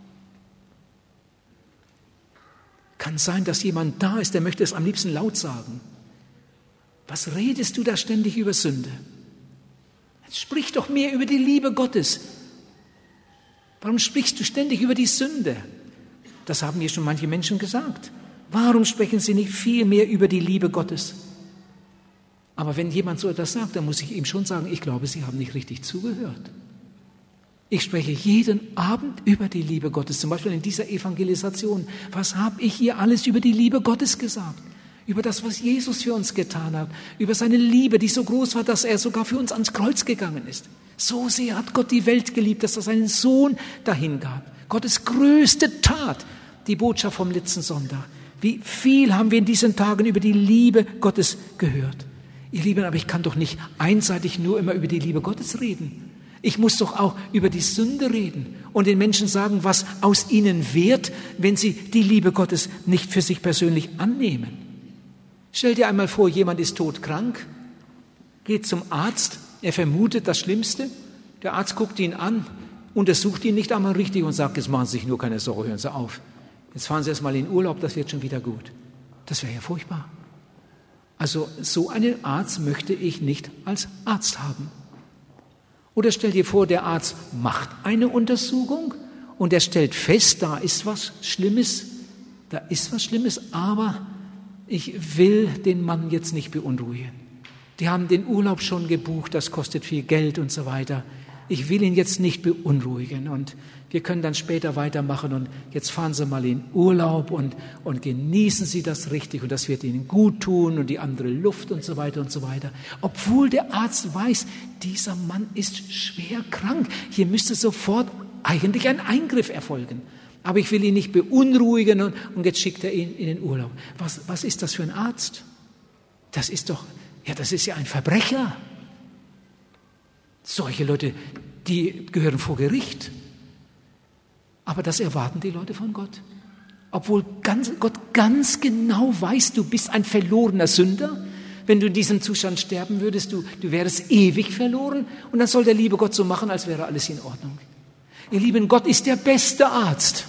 Kann sein, dass jemand da ist, der möchte es am liebsten laut sagen. Was redest du da ständig über Sünde? Jetzt sprich doch mehr über die Liebe Gottes. Warum sprichst du ständig über die Sünde? Das haben mir schon manche Menschen gesagt. Warum sprechen sie nicht viel mehr über die Liebe Gottes? Aber wenn jemand so etwas sagt, dann muss ich ihm schon sagen, ich glaube, Sie haben nicht richtig zugehört. Ich spreche jeden Abend über die Liebe Gottes, zum Beispiel in dieser Evangelisation. Was habe ich hier alles über die Liebe Gottes gesagt? Über das, was Jesus für uns getan hat, über seine Liebe, die so groß war, dass er sogar für uns ans Kreuz gegangen ist. So sehr hat Gott die Welt geliebt, dass er seinen Sohn dahin gab. Gottes größte Tat, die Botschaft vom letzten Sonntag. Wie viel haben wir in diesen Tagen über die Liebe Gottes gehört? Ihr Lieben, aber ich kann doch nicht einseitig nur immer über die Liebe Gottes reden. Ich muss doch auch über die Sünde reden und den Menschen sagen, was aus ihnen wird, wenn sie die Liebe Gottes nicht für sich persönlich annehmen. Stell dir einmal vor, jemand ist todkrank, geht zum Arzt, er vermutet das Schlimmste, der Arzt guckt ihn an, untersucht ihn nicht einmal richtig und sagt, jetzt machen Sie sich nur keine Sorge, hören Sie auf. Jetzt fahren Sie erst mal in Urlaub, das wird schon wieder gut. Das wäre ja furchtbar. Also so einen Arzt möchte ich nicht als Arzt haben. Oder stell dir vor, der Arzt macht eine Untersuchung und er stellt fest, da ist was Schlimmes, da ist was Schlimmes, aber ich will den Mann jetzt nicht beunruhigen. Die haben den Urlaub schon gebucht, das kostet viel Geld und so weiter. Ich will ihn jetzt nicht beunruhigen und wir können dann später weitermachen und jetzt fahren Sie mal in Urlaub und, und genießen Sie das richtig und das wird Ihnen gut tun und die andere Luft und so weiter und so weiter. Obwohl der Arzt weiß, dieser Mann ist schwer krank. Hier müsste sofort eigentlich ein Eingriff erfolgen. Aber ich will ihn nicht beunruhigen und, und jetzt schickt er ihn in den Urlaub. Was, was ist das für ein Arzt? Das ist doch, ja, das ist ja ein Verbrecher. Solche Leute, die gehören vor Gericht. Aber das erwarten die Leute von Gott. Obwohl ganz, Gott ganz genau weiß, du bist ein verlorener Sünder. Wenn du in diesem Zustand sterben würdest, du, du wärst ewig verloren. Und dann soll der liebe Gott so machen, als wäre alles in Ordnung. Ihr Lieben, Gott ist der beste Arzt.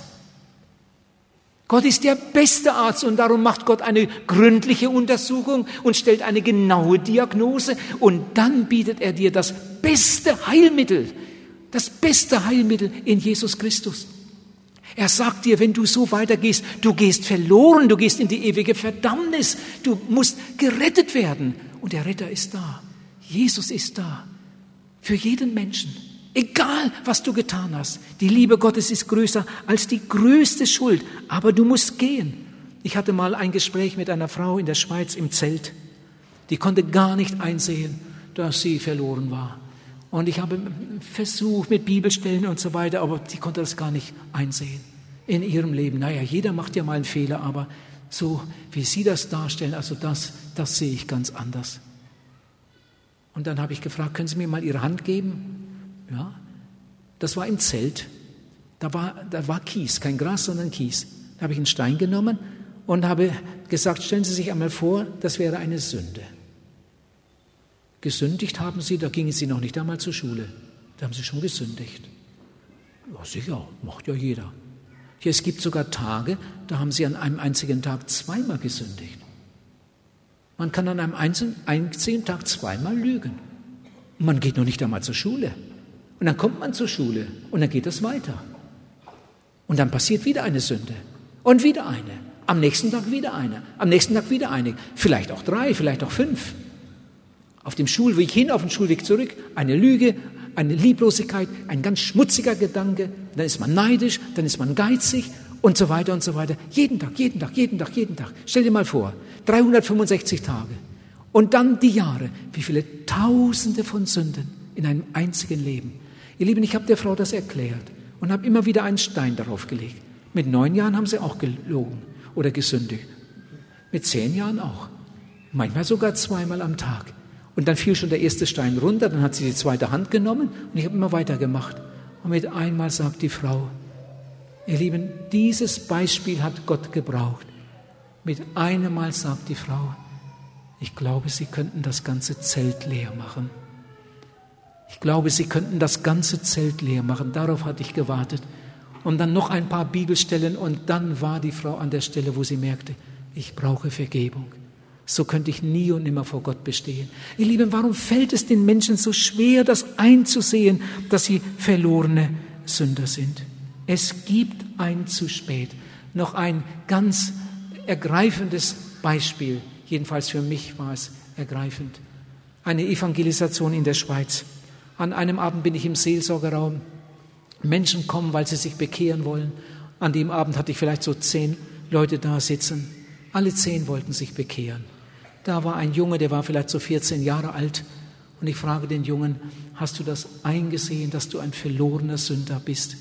Gott ist der beste Arzt und darum macht Gott eine gründliche Untersuchung und stellt eine genaue Diagnose und dann bietet er dir das beste Heilmittel, das beste Heilmittel in Jesus Christus. Er sagt dir, wenn du so weitergehst, du gehst verloren, du gehst in die ewige Verdammnis, du musst gerettet werden und der Retter ist da. Jesus ist da für jeden Menschen. Egal, was du getan hast, die Liebe Gottes ist größer als die größte Schuld, aber du musst gehen. Ich hatte mal ein Gespräch mit einer Frau in der Schweiz im Zelt, die konnte gar nicht einsehen, dass sie verloren war. Und ich habe versucht mit Bibelstellen und so weiter, aber die konnte das gar nicht einsehen in ihrem Leben. Naja, jeder macht ja mal einen Fehler, aber so wie Sie das darstellen, also das, das sehe ich ganz anders. Und dann habe ich gefragt, können Sie mir mal Ihre Hand geben? Ja, das war im Zelt. Da war, da war Kies, kein Gras, sondern Kies. Da habe ich einen Stein genommen und habe gesagt, stellen Sie sich einmal vor, das wäre eine Sünde. Gesündigt haben Sie, da gingen Sie noch nicht einmal zur Schule. Da haben Sie schon gesündigt. Ja, sicher, macht ja jeder. Hier, es gibt sogar Tage, da haben Sie an einem einzigen Tag zweimal gesündigt. Man kann an einem einzigen Tag zweimal lügen. Und man geht noch nicht einmal zur Schule. Und dann kommt man zur Schule und dann geht es weiter. Und dann passiert wieder eine Sünde und wieder eine. Am nächsten Tag wieder eine, am nächsten Tag wieder eine. Vielleicht auch drei, vielleicht auch fünf. Auf dem Schulweg hin, auf dem Schulweg zurück, eine Lüge, eine Lieblosigkeit, ein ganz schmutziger Gedanke. Dann ist man neidisch, dann ist man geizig und so weiter und so weiter. Jeden Tag, jeden Tag, jeden Tag, jeden Tag. Stell dir mal vor, dreihundertfünfundsechzig Tage. Und dann die Jahre, wie viele Tausende von Sünden in einem einzigen Leben. Ihr Lieben, ich habe der Frau das erklärt und habe immer wieder einen Stein darauf gelegt. Mit neun Jahren haben sie auch gelogen oder gesündigt. Mit zehn Jahren auch. Manchmal sogar zweimal am Tag. Und dann fiel schon der erste Stein runter, dann hat sie die zweite Hand genommen und ich habe immer weitergemacht. Und mit einmal sagt die Frau, ihr Lieben, dieses Beispiel hat Gott gebraucht. Mit einem Mal sagt die Frau, ich glaube, Sie könnten das ganze Zelt leer machen. Ich glaube, Sie könnten das ganze Zelt leer machen. Darauf hatte ich gewartet. Und dann noch ein paar Bibelstellen und dann war die Frau an der Stelle, wo sie merkte, ich brauche Vergebung. So könnte ich nie und nimmer vor Gott bestehen. Ihr Lieben, warum fällt es den Menschen so schwer, das einzusehen, dass sie verlorene Sünder sind? Es gibt ein zu spät. Noch ein ganz ergreifendes Beispiel. Jedenfalls für mich war es ergreifend. Eine Evangelisation in der Schweiz. An einem Abend bin ich im Seelsorgerraum. Menschen kommen, weil sie sich bekehren wollen. An dem Abend hatte ich vielleicht so zehn Leute da sitzen. Alle zehn wollten sich bekehren. Da war ein Junge, der war vielleicht so vierzehn Jahre alt. Und ich frage den Jungen, hast du das eingesehen, dass du ein verlorener Sünder bist?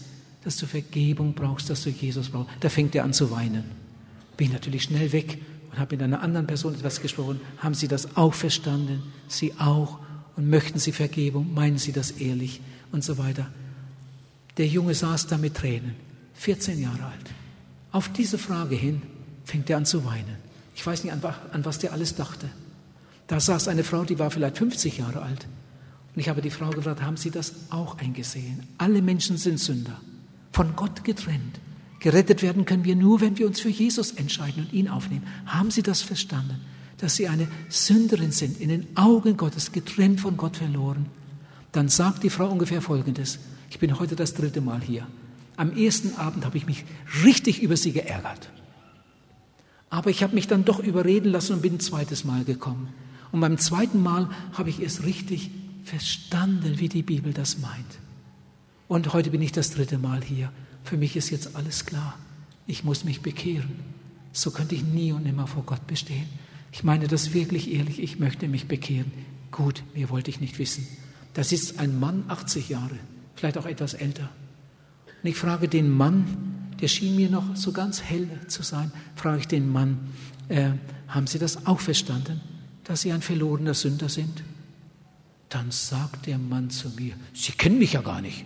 dass du Vergebung brauchst, dass du Jesus brauchst. Da fängt er an zu weinen. Bin natürlich schnell weg und habe mit einer anderen Person etwas gesprochen. Haben Sie das auch verstanden? Sie auch? Und möchten Sie Vergebung? Meinen Sie das ehrlich? Und so weiter. Der Junge saß da mit Tränen, vierzehn Jahre alt. Auf diese Frage hin fängt er an zu weinen. Ich weiß nicht, an was der alles dachte. Da saß eine Frau, die war vielleicht fünfzig Jahre alt. Und ich habe die Frau gefragt, haben Sie das auch eingesehen? Alle Menschen sind Sünder, von Gott getrennt. Gerettet werden können wir nur, wenn wir uns für Jesus entscheiden und ihn aufnehmen. Haben Sie das verstanden, dass Sie eine Sünderin sind, in den Augen Gottes, getrennt von Gott, verloren? Dann sagt die Frau ungefähr Folgendes. Ich bin heute das dritte Mal hier. Am ersten Abend habe ich mich richtig über sie geärgert. Aber ich habe mich dann doch überreden lassen und bin ein zweites Mal gekommen. Und beim zweiten Mal habe ich es richtig verstanden, wie die Bibel das meint. Und heute bin ich das dritte Mal hier. Für mich ist jetzt alles klar. Ich muss mich bekehren. So könnte ich nie und nimmer vor Gott bestehen. Ich meine das wirklich ehrlich. Ich möchte mich bekehren. Gut, mehr wollte ich nicht wissen. Da sitzt ein Mann, achtzig Jahre, vielleicht auch etwas älter. Und ich frage den Mann, der schien mir noch so ganz hell zu sein, frage ich den Mann, äh, haben Sie das auch verstanden, dass Sie ein verlorener Sünder sind? Dann sagt der Mann zu mir, Sie kennen mich ja gar nicht.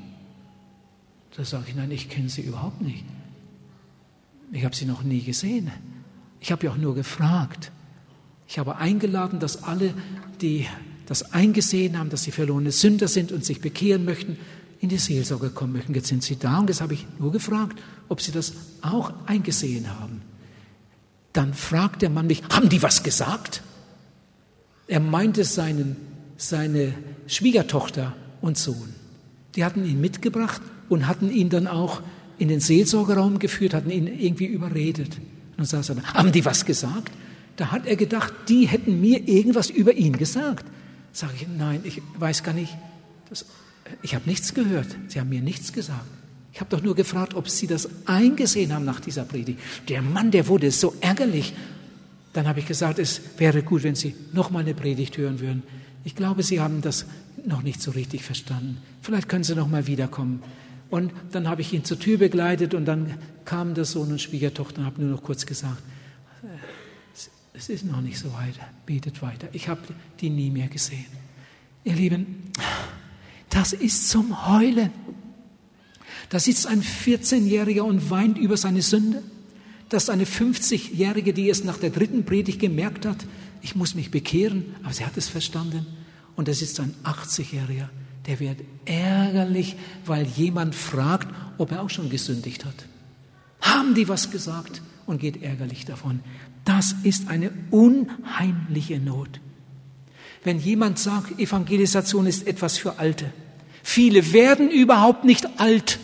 Da sage ich, nein, ich kenne Sie überhaupt nicht. Ich habe Sie noch nie gesehen. Ich habe ja auch nur gefragt. Ich habe eingeladen, dass alle, die das eingesehen haben, dass sie verlorene Sünder sind und sich bekehren möchten, in die Seelsorge kommen möchten. Jetzt sind Sie da und jetzt habe ich nur gefragt, ob Sie das auch eingesehen haben. Dann fragt der Mann mich, haben die was gesagt? Er meinte seinen, seine Schwiegertochter und Sohn. Die hatten ihn mitgebracht und hatten ihn dann auch in den Seelsorgeraum geführt, hatten ihn irgendwie überredet. Und dann saß er da, haben die was gesagt? Da hat er gedacht, die hätten mir irgendwas über ihn gesagt. Sage ich, nein, ich weiß gar nicht, das, ich habe nichts gehört. Sie haben mir nichts gesagt. Ich habe doch nur gefragt, ob Sie das eingesehen haben nach dieser Predigt. Der Mann, der wurde so ärgerlich. Dann habe ich gesagt, es wäre gut, wenn Sie noch mal eine Predigt hören würden. Ich glaube, Sie haben das noch nicht so richtig verstanden. Vielleicht können Sie noch mal wiederkommen. Und dann habe ich ihn zur Tür begleitet und dann kamen der Sohn und Schwiegertochter und habe nur noch kurz gesagt, es ist noch nicht so weit, betet weiter. Ich habe die nie mehr gesehen. Ihr Lieben, das ist zum Heulen. Da sitzt ein vierzehnjähriger und weint über seine Sünde. Das ist eine fünfzigjährige, die es nach der dritten Predigt gemerkt hat, ich muss mich bekehren, aber sie hat es verstanden. Und da sitzt ein achtzigjähriger, der wird ärgerlich, weil jemand fragt, ob er auch schon gesündigt hat. Haben die was gesagt? Und geht ärgerlich davon. Das ist eine unheimliche Not. Wenn jemand sagt, Evangelisation ist etwas für Alte. Viele werden überhaupt nicht alt.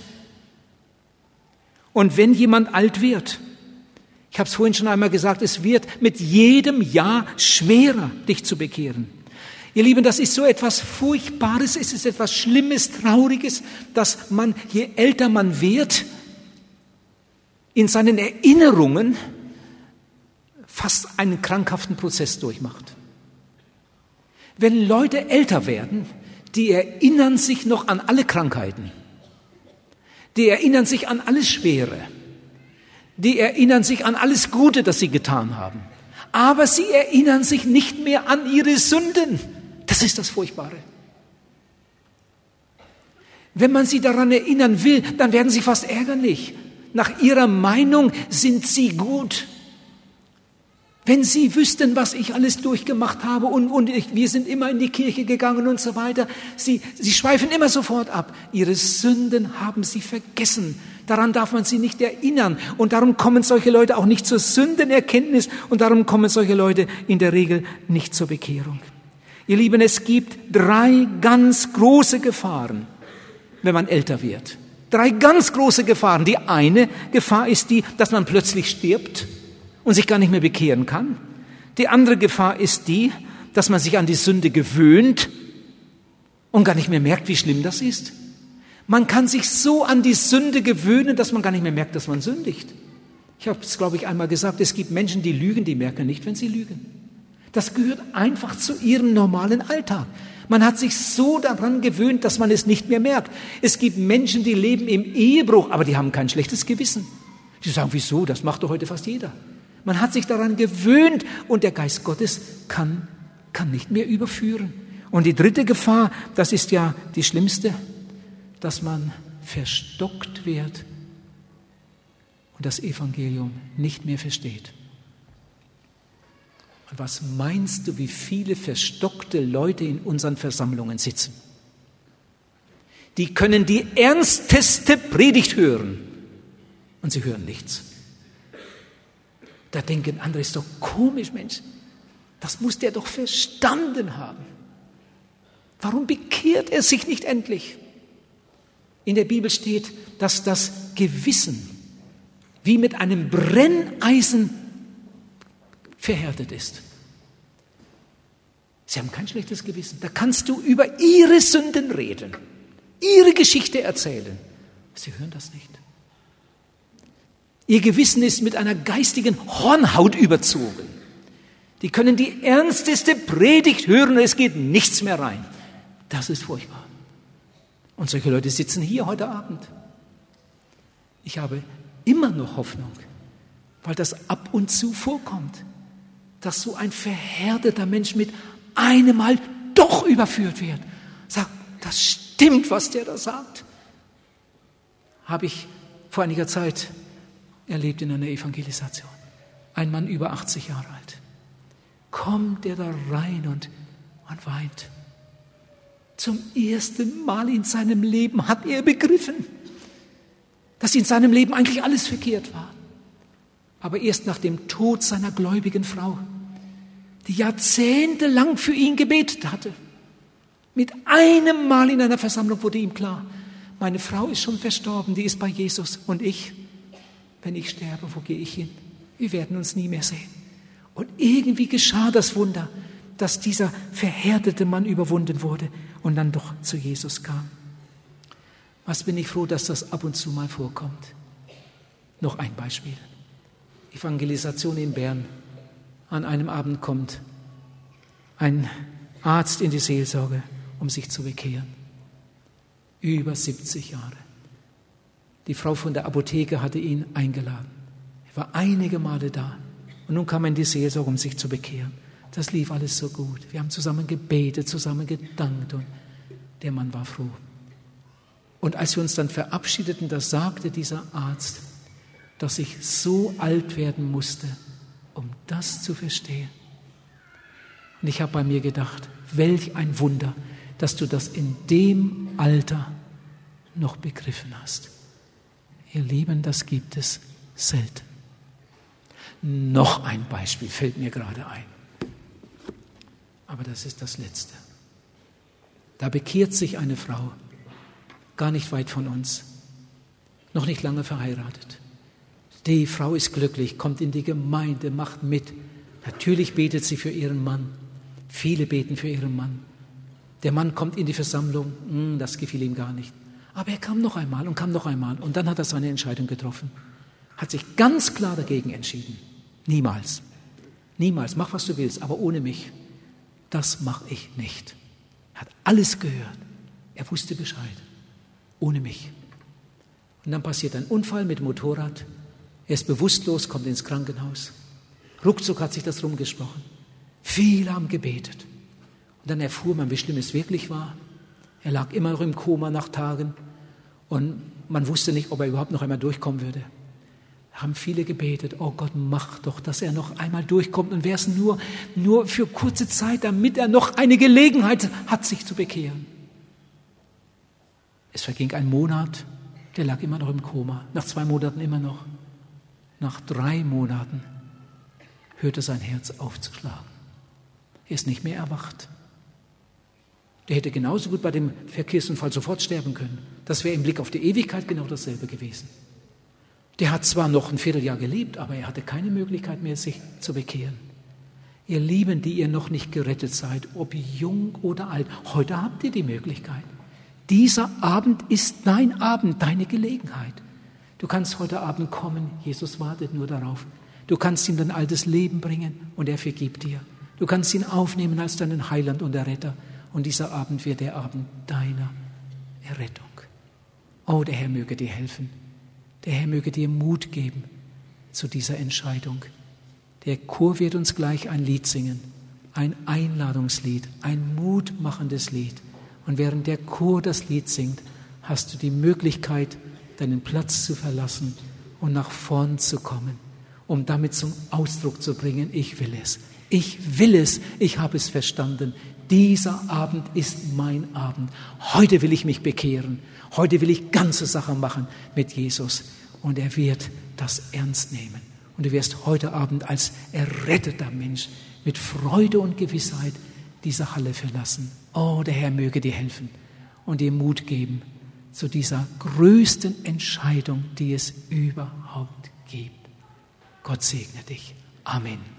Und wenn jemand alt wird, ich habe es vorhin schon einmal gesagt, es wird mit jedem Jahr schwerer, dich zu bekehren. Ihr Lieben, das ist so etwas Furchtbares, es ist etwas Schlimmes, Trauriges, dass man, je älter man wird, in seinen Erinnerungen fast einen krankhaften Prozess durchmacht. Wenn Leute älter werden, die erinnern sich noch an alle Krankheiten, die erinnern sich an alles Schwere, die erinnern sich an alles Gute, das sie getan haben, aber sie erinnern sich nicht mehr an ihre Sünden. Das ist das Furchtbare. Wenn man sie daran erinnern will, dann werden sie fast ärgerlich. Nach ihrer Meinung sind sie gut. Wenn sie wüssten, was ich alles durchgemacht habe und, und ich, wir sind immer in die Kirche gegangen und so weiter, sie, sie schweifen immer sofort ab. Ihre Sünden haben sie vergessen. Daran darf man sie nicht erinnern. Und darum kommen solche Leute auch nicht zur Sündenerkenntnis und darum kommen solche Leute in der Regel nicht zur Bekehrung. Ihr Lieben, es gibt drei ganz große Gefahren, wenn man älter wird. Drei ganz große Gefahren. Die eine Gefahr ist die, dass man plötzlich stirbt und sich gar nicht mehr bekehren kann. Die andere Gefahr ist die, dass man sich an die Sünde gewöhnt und gar nicht mehr merkt, wie schlimm das ist. Man kann sich so an die Sünde gewöhnen, dass man gar nicht mehr merkt, dass man sündigt. Ich habe es, glaube ich, einmal gesagt, es gibt Menschen, die lügen, die merken nicht, wenn sie lügen. Das gehört einfach zu ihrem normalen Alltag. Man hat sich so daran gewöhnt, dass man es nicht mehr merkt. Es gibt Menschen, die leben im Ehebruch, aber die haben kein schlechtes Gewissen. Die sagen, wieso? Das macht doch heute fast jeder. Man hat sich daran gewöhnt und der Geist Gottes kann, kann nicht mehr überführen. Und die dritte Gefahr, das ist ja die schlimmste, dass man verstockt wird und das Evangelium nicht mehr versteht. Und was meinst du, wie viele verstockte Leute in unseren Versammlungen sitzen? Die können die ernsteste Predigt hören und sie hören nichts. Da denken andere, ist doch komisch, Mensch, das muss der doch verstanden haben. Warum bekehrt er sich nicht endlich? In der Bibel steht, dass das Gewissen wie mit einem Brenneisen verhärtet ist. Sie haben kein schlechtes Gewissen. Da kannst du über ihre Sünden reden, ihre Geschichte erzählen. Sie hören das nicht. Ihr Gewissen ist mit einer geistigen Hornhaut überzogen. Die können die ernsteste Predigt hören und es geht nichts mehr rein. Das ist furchtbar. Und solche Leute sitzen hier heute Abend. Ich habe immer noch Hoffnung, weil das ab und zu vorkommt, dass so ein verhärteter Mensch mit einem Mal doch überführt wird. Sagt, das stimmt, was der da sagt. Habe ich vor einiger Zeit erlebt in einer Evangelisation. Ein Mann über achtzig Jahre alt. Kommt er da rein und, und weint. Zum ersten Mal in seinem Leben hat er begriffen, dass in seinem Leben eigentlich alles verkehrt war. Aber erst nach dem Tod seiner gläubigen Frau, die jahrzehntelang für ihn gebetet hatte. Mit einem Mal in einer Versammlung wurde ihm klar, meine Frau ist schon verstorben, die ist bei Jesus. Und ich, wenn ich sterbe, wo gehe ich hin? Wir werden uns nie mehr sehen. Und irgendwie geschah das Wunder, dass dieser verhärtete Mann überwunden wurde und dann doch zu Jesus kam. Was bin ich froh, dass das ab und zu mal vorkommt. Noch ein Beispiel. Evangelisation in Bern. An einem Abend kommt ein Arzt in die Seelsorge, um sich zu bekehren. Über siebzig Jahre. Die Frau von der Apotheke hatte ihn eingeladen. Er war einige Male da. Und nun kam er in die Seelsorge, um sich zu bekehren. Das lief alles so gut. Wir haben zusammen gebetet, zusammen gedankt und der Mann war froh. Und als wir uns dann verabschiedeten, da sagte dieser Arzt, dass ich so alt werden musste, um das zu verstehen. Und ich habe bei mir gedacht, welch ein Wunder, dass du das in dem Alter noch begriffen hast. Ihr Lieben, das gibt es selten. Noch ein Beispiel fällt mir gerade ein. Aber das ist das Letzte. Da bekehrt sich eine Frau, gar nicht weit von uns, noch nicht lange verheiratet. Die Frau ist glücklich, kommt in die Gemeinde, macht mit. Natürlich betet sie für ihren Mann. Viele beten für ihren Mann. Der Mann kommt in die Versammlung, das gefiel ihm gar nicht. Aber er kam noch einmal und kam noch einmal. Und dann hat er seine Entscheidung getroffen. Hat sich ganz klar dagegen entschieden. Niemals. Niemals. Mach, was du willst, aber ohne mich. Das mache ich nicht. Er hat alles gehört. Er wusste Bescheid. Ohne mich. Und dann passiert ein Unfall mit dem Motorrad. Er ist bewusstlos, kommt ins Krankenhaus. Ruckzuck hat sich das rumgesprochen. Viele haben gebetet. Und dann erfuhr man, wie schlimm es wirklich war. Er lag immer noch im Koma nach Tagen. Und man wusste nicht, ob er überhaupt noch einmal durchkommen würde. Da haben viele gebetet, oh Gott, mach doch, dass er noch einmal durchkommt. Und wäre es nur, nur für kurze Zeit, damit er noch eine Gelegenheit hat, sich zu bekehren. Es verging ein Monat, der lag immer noch im Koma. Nach zwei Monaten immer noch. Nach drei Monaten hörte sein Herz aufzuschlagen. Er ist nicht mehr erwacht. Der hätte genauso gut bei dem Verkehrsunfall sofort sterben können. Das wäre im Blick auf die Ewigkeit genau dasselbe gewesen. Der hat zwar noch ein Vierteljahr gelebt, aber er hatte keine Möglichkeit mehr, sich zu bekehren. Ihr Lieben, die ihr noch nicht gerettet seid, ob jung oder alt, heute habt ihr die Möglichkeit. Dieser Abend ist dein Abend, deine Gelegenheit. Du kannst heute Abend kommen, Jesus wartet nur darauf. Du kannst ihm dein altes Leben bringen und er vergibt dir. Du kannst ihn aufnehmen als deinen Heiland und Erretter Und dieser Abend wird der Abend deiner Errettung. Oh, der Herr möge dir helfen. Der Herr möge dir Mut geben zu dieser Entscheidung. Der Chor wird uns gleich ein Lied singen, ein Einladungslied, ein mutmachendes Lied. Und während der Chor das Lied singt, hast du die Möglichkeit, deinen Platz zu verlassen und nach vorn zu kommen, um damit zum Ausdruck zu bringen, ich will es. Ich will es, ich habe es verstanden. Dieser Abend ist mein Abend. Heute will ich mich bekehren. Heute will ich ganze Sache machen mit Jesus. Und er wird das ernst nehmen. Und du wirst heute Abend als erretteter Mensch mit Freude und Gewissheit diese Halle verlassen. Oh, der Herr möge dir helfen und dir Mut geben zu dieser größten Entscheidung, die es überhaupt gibt. Gott segne dich. Amen.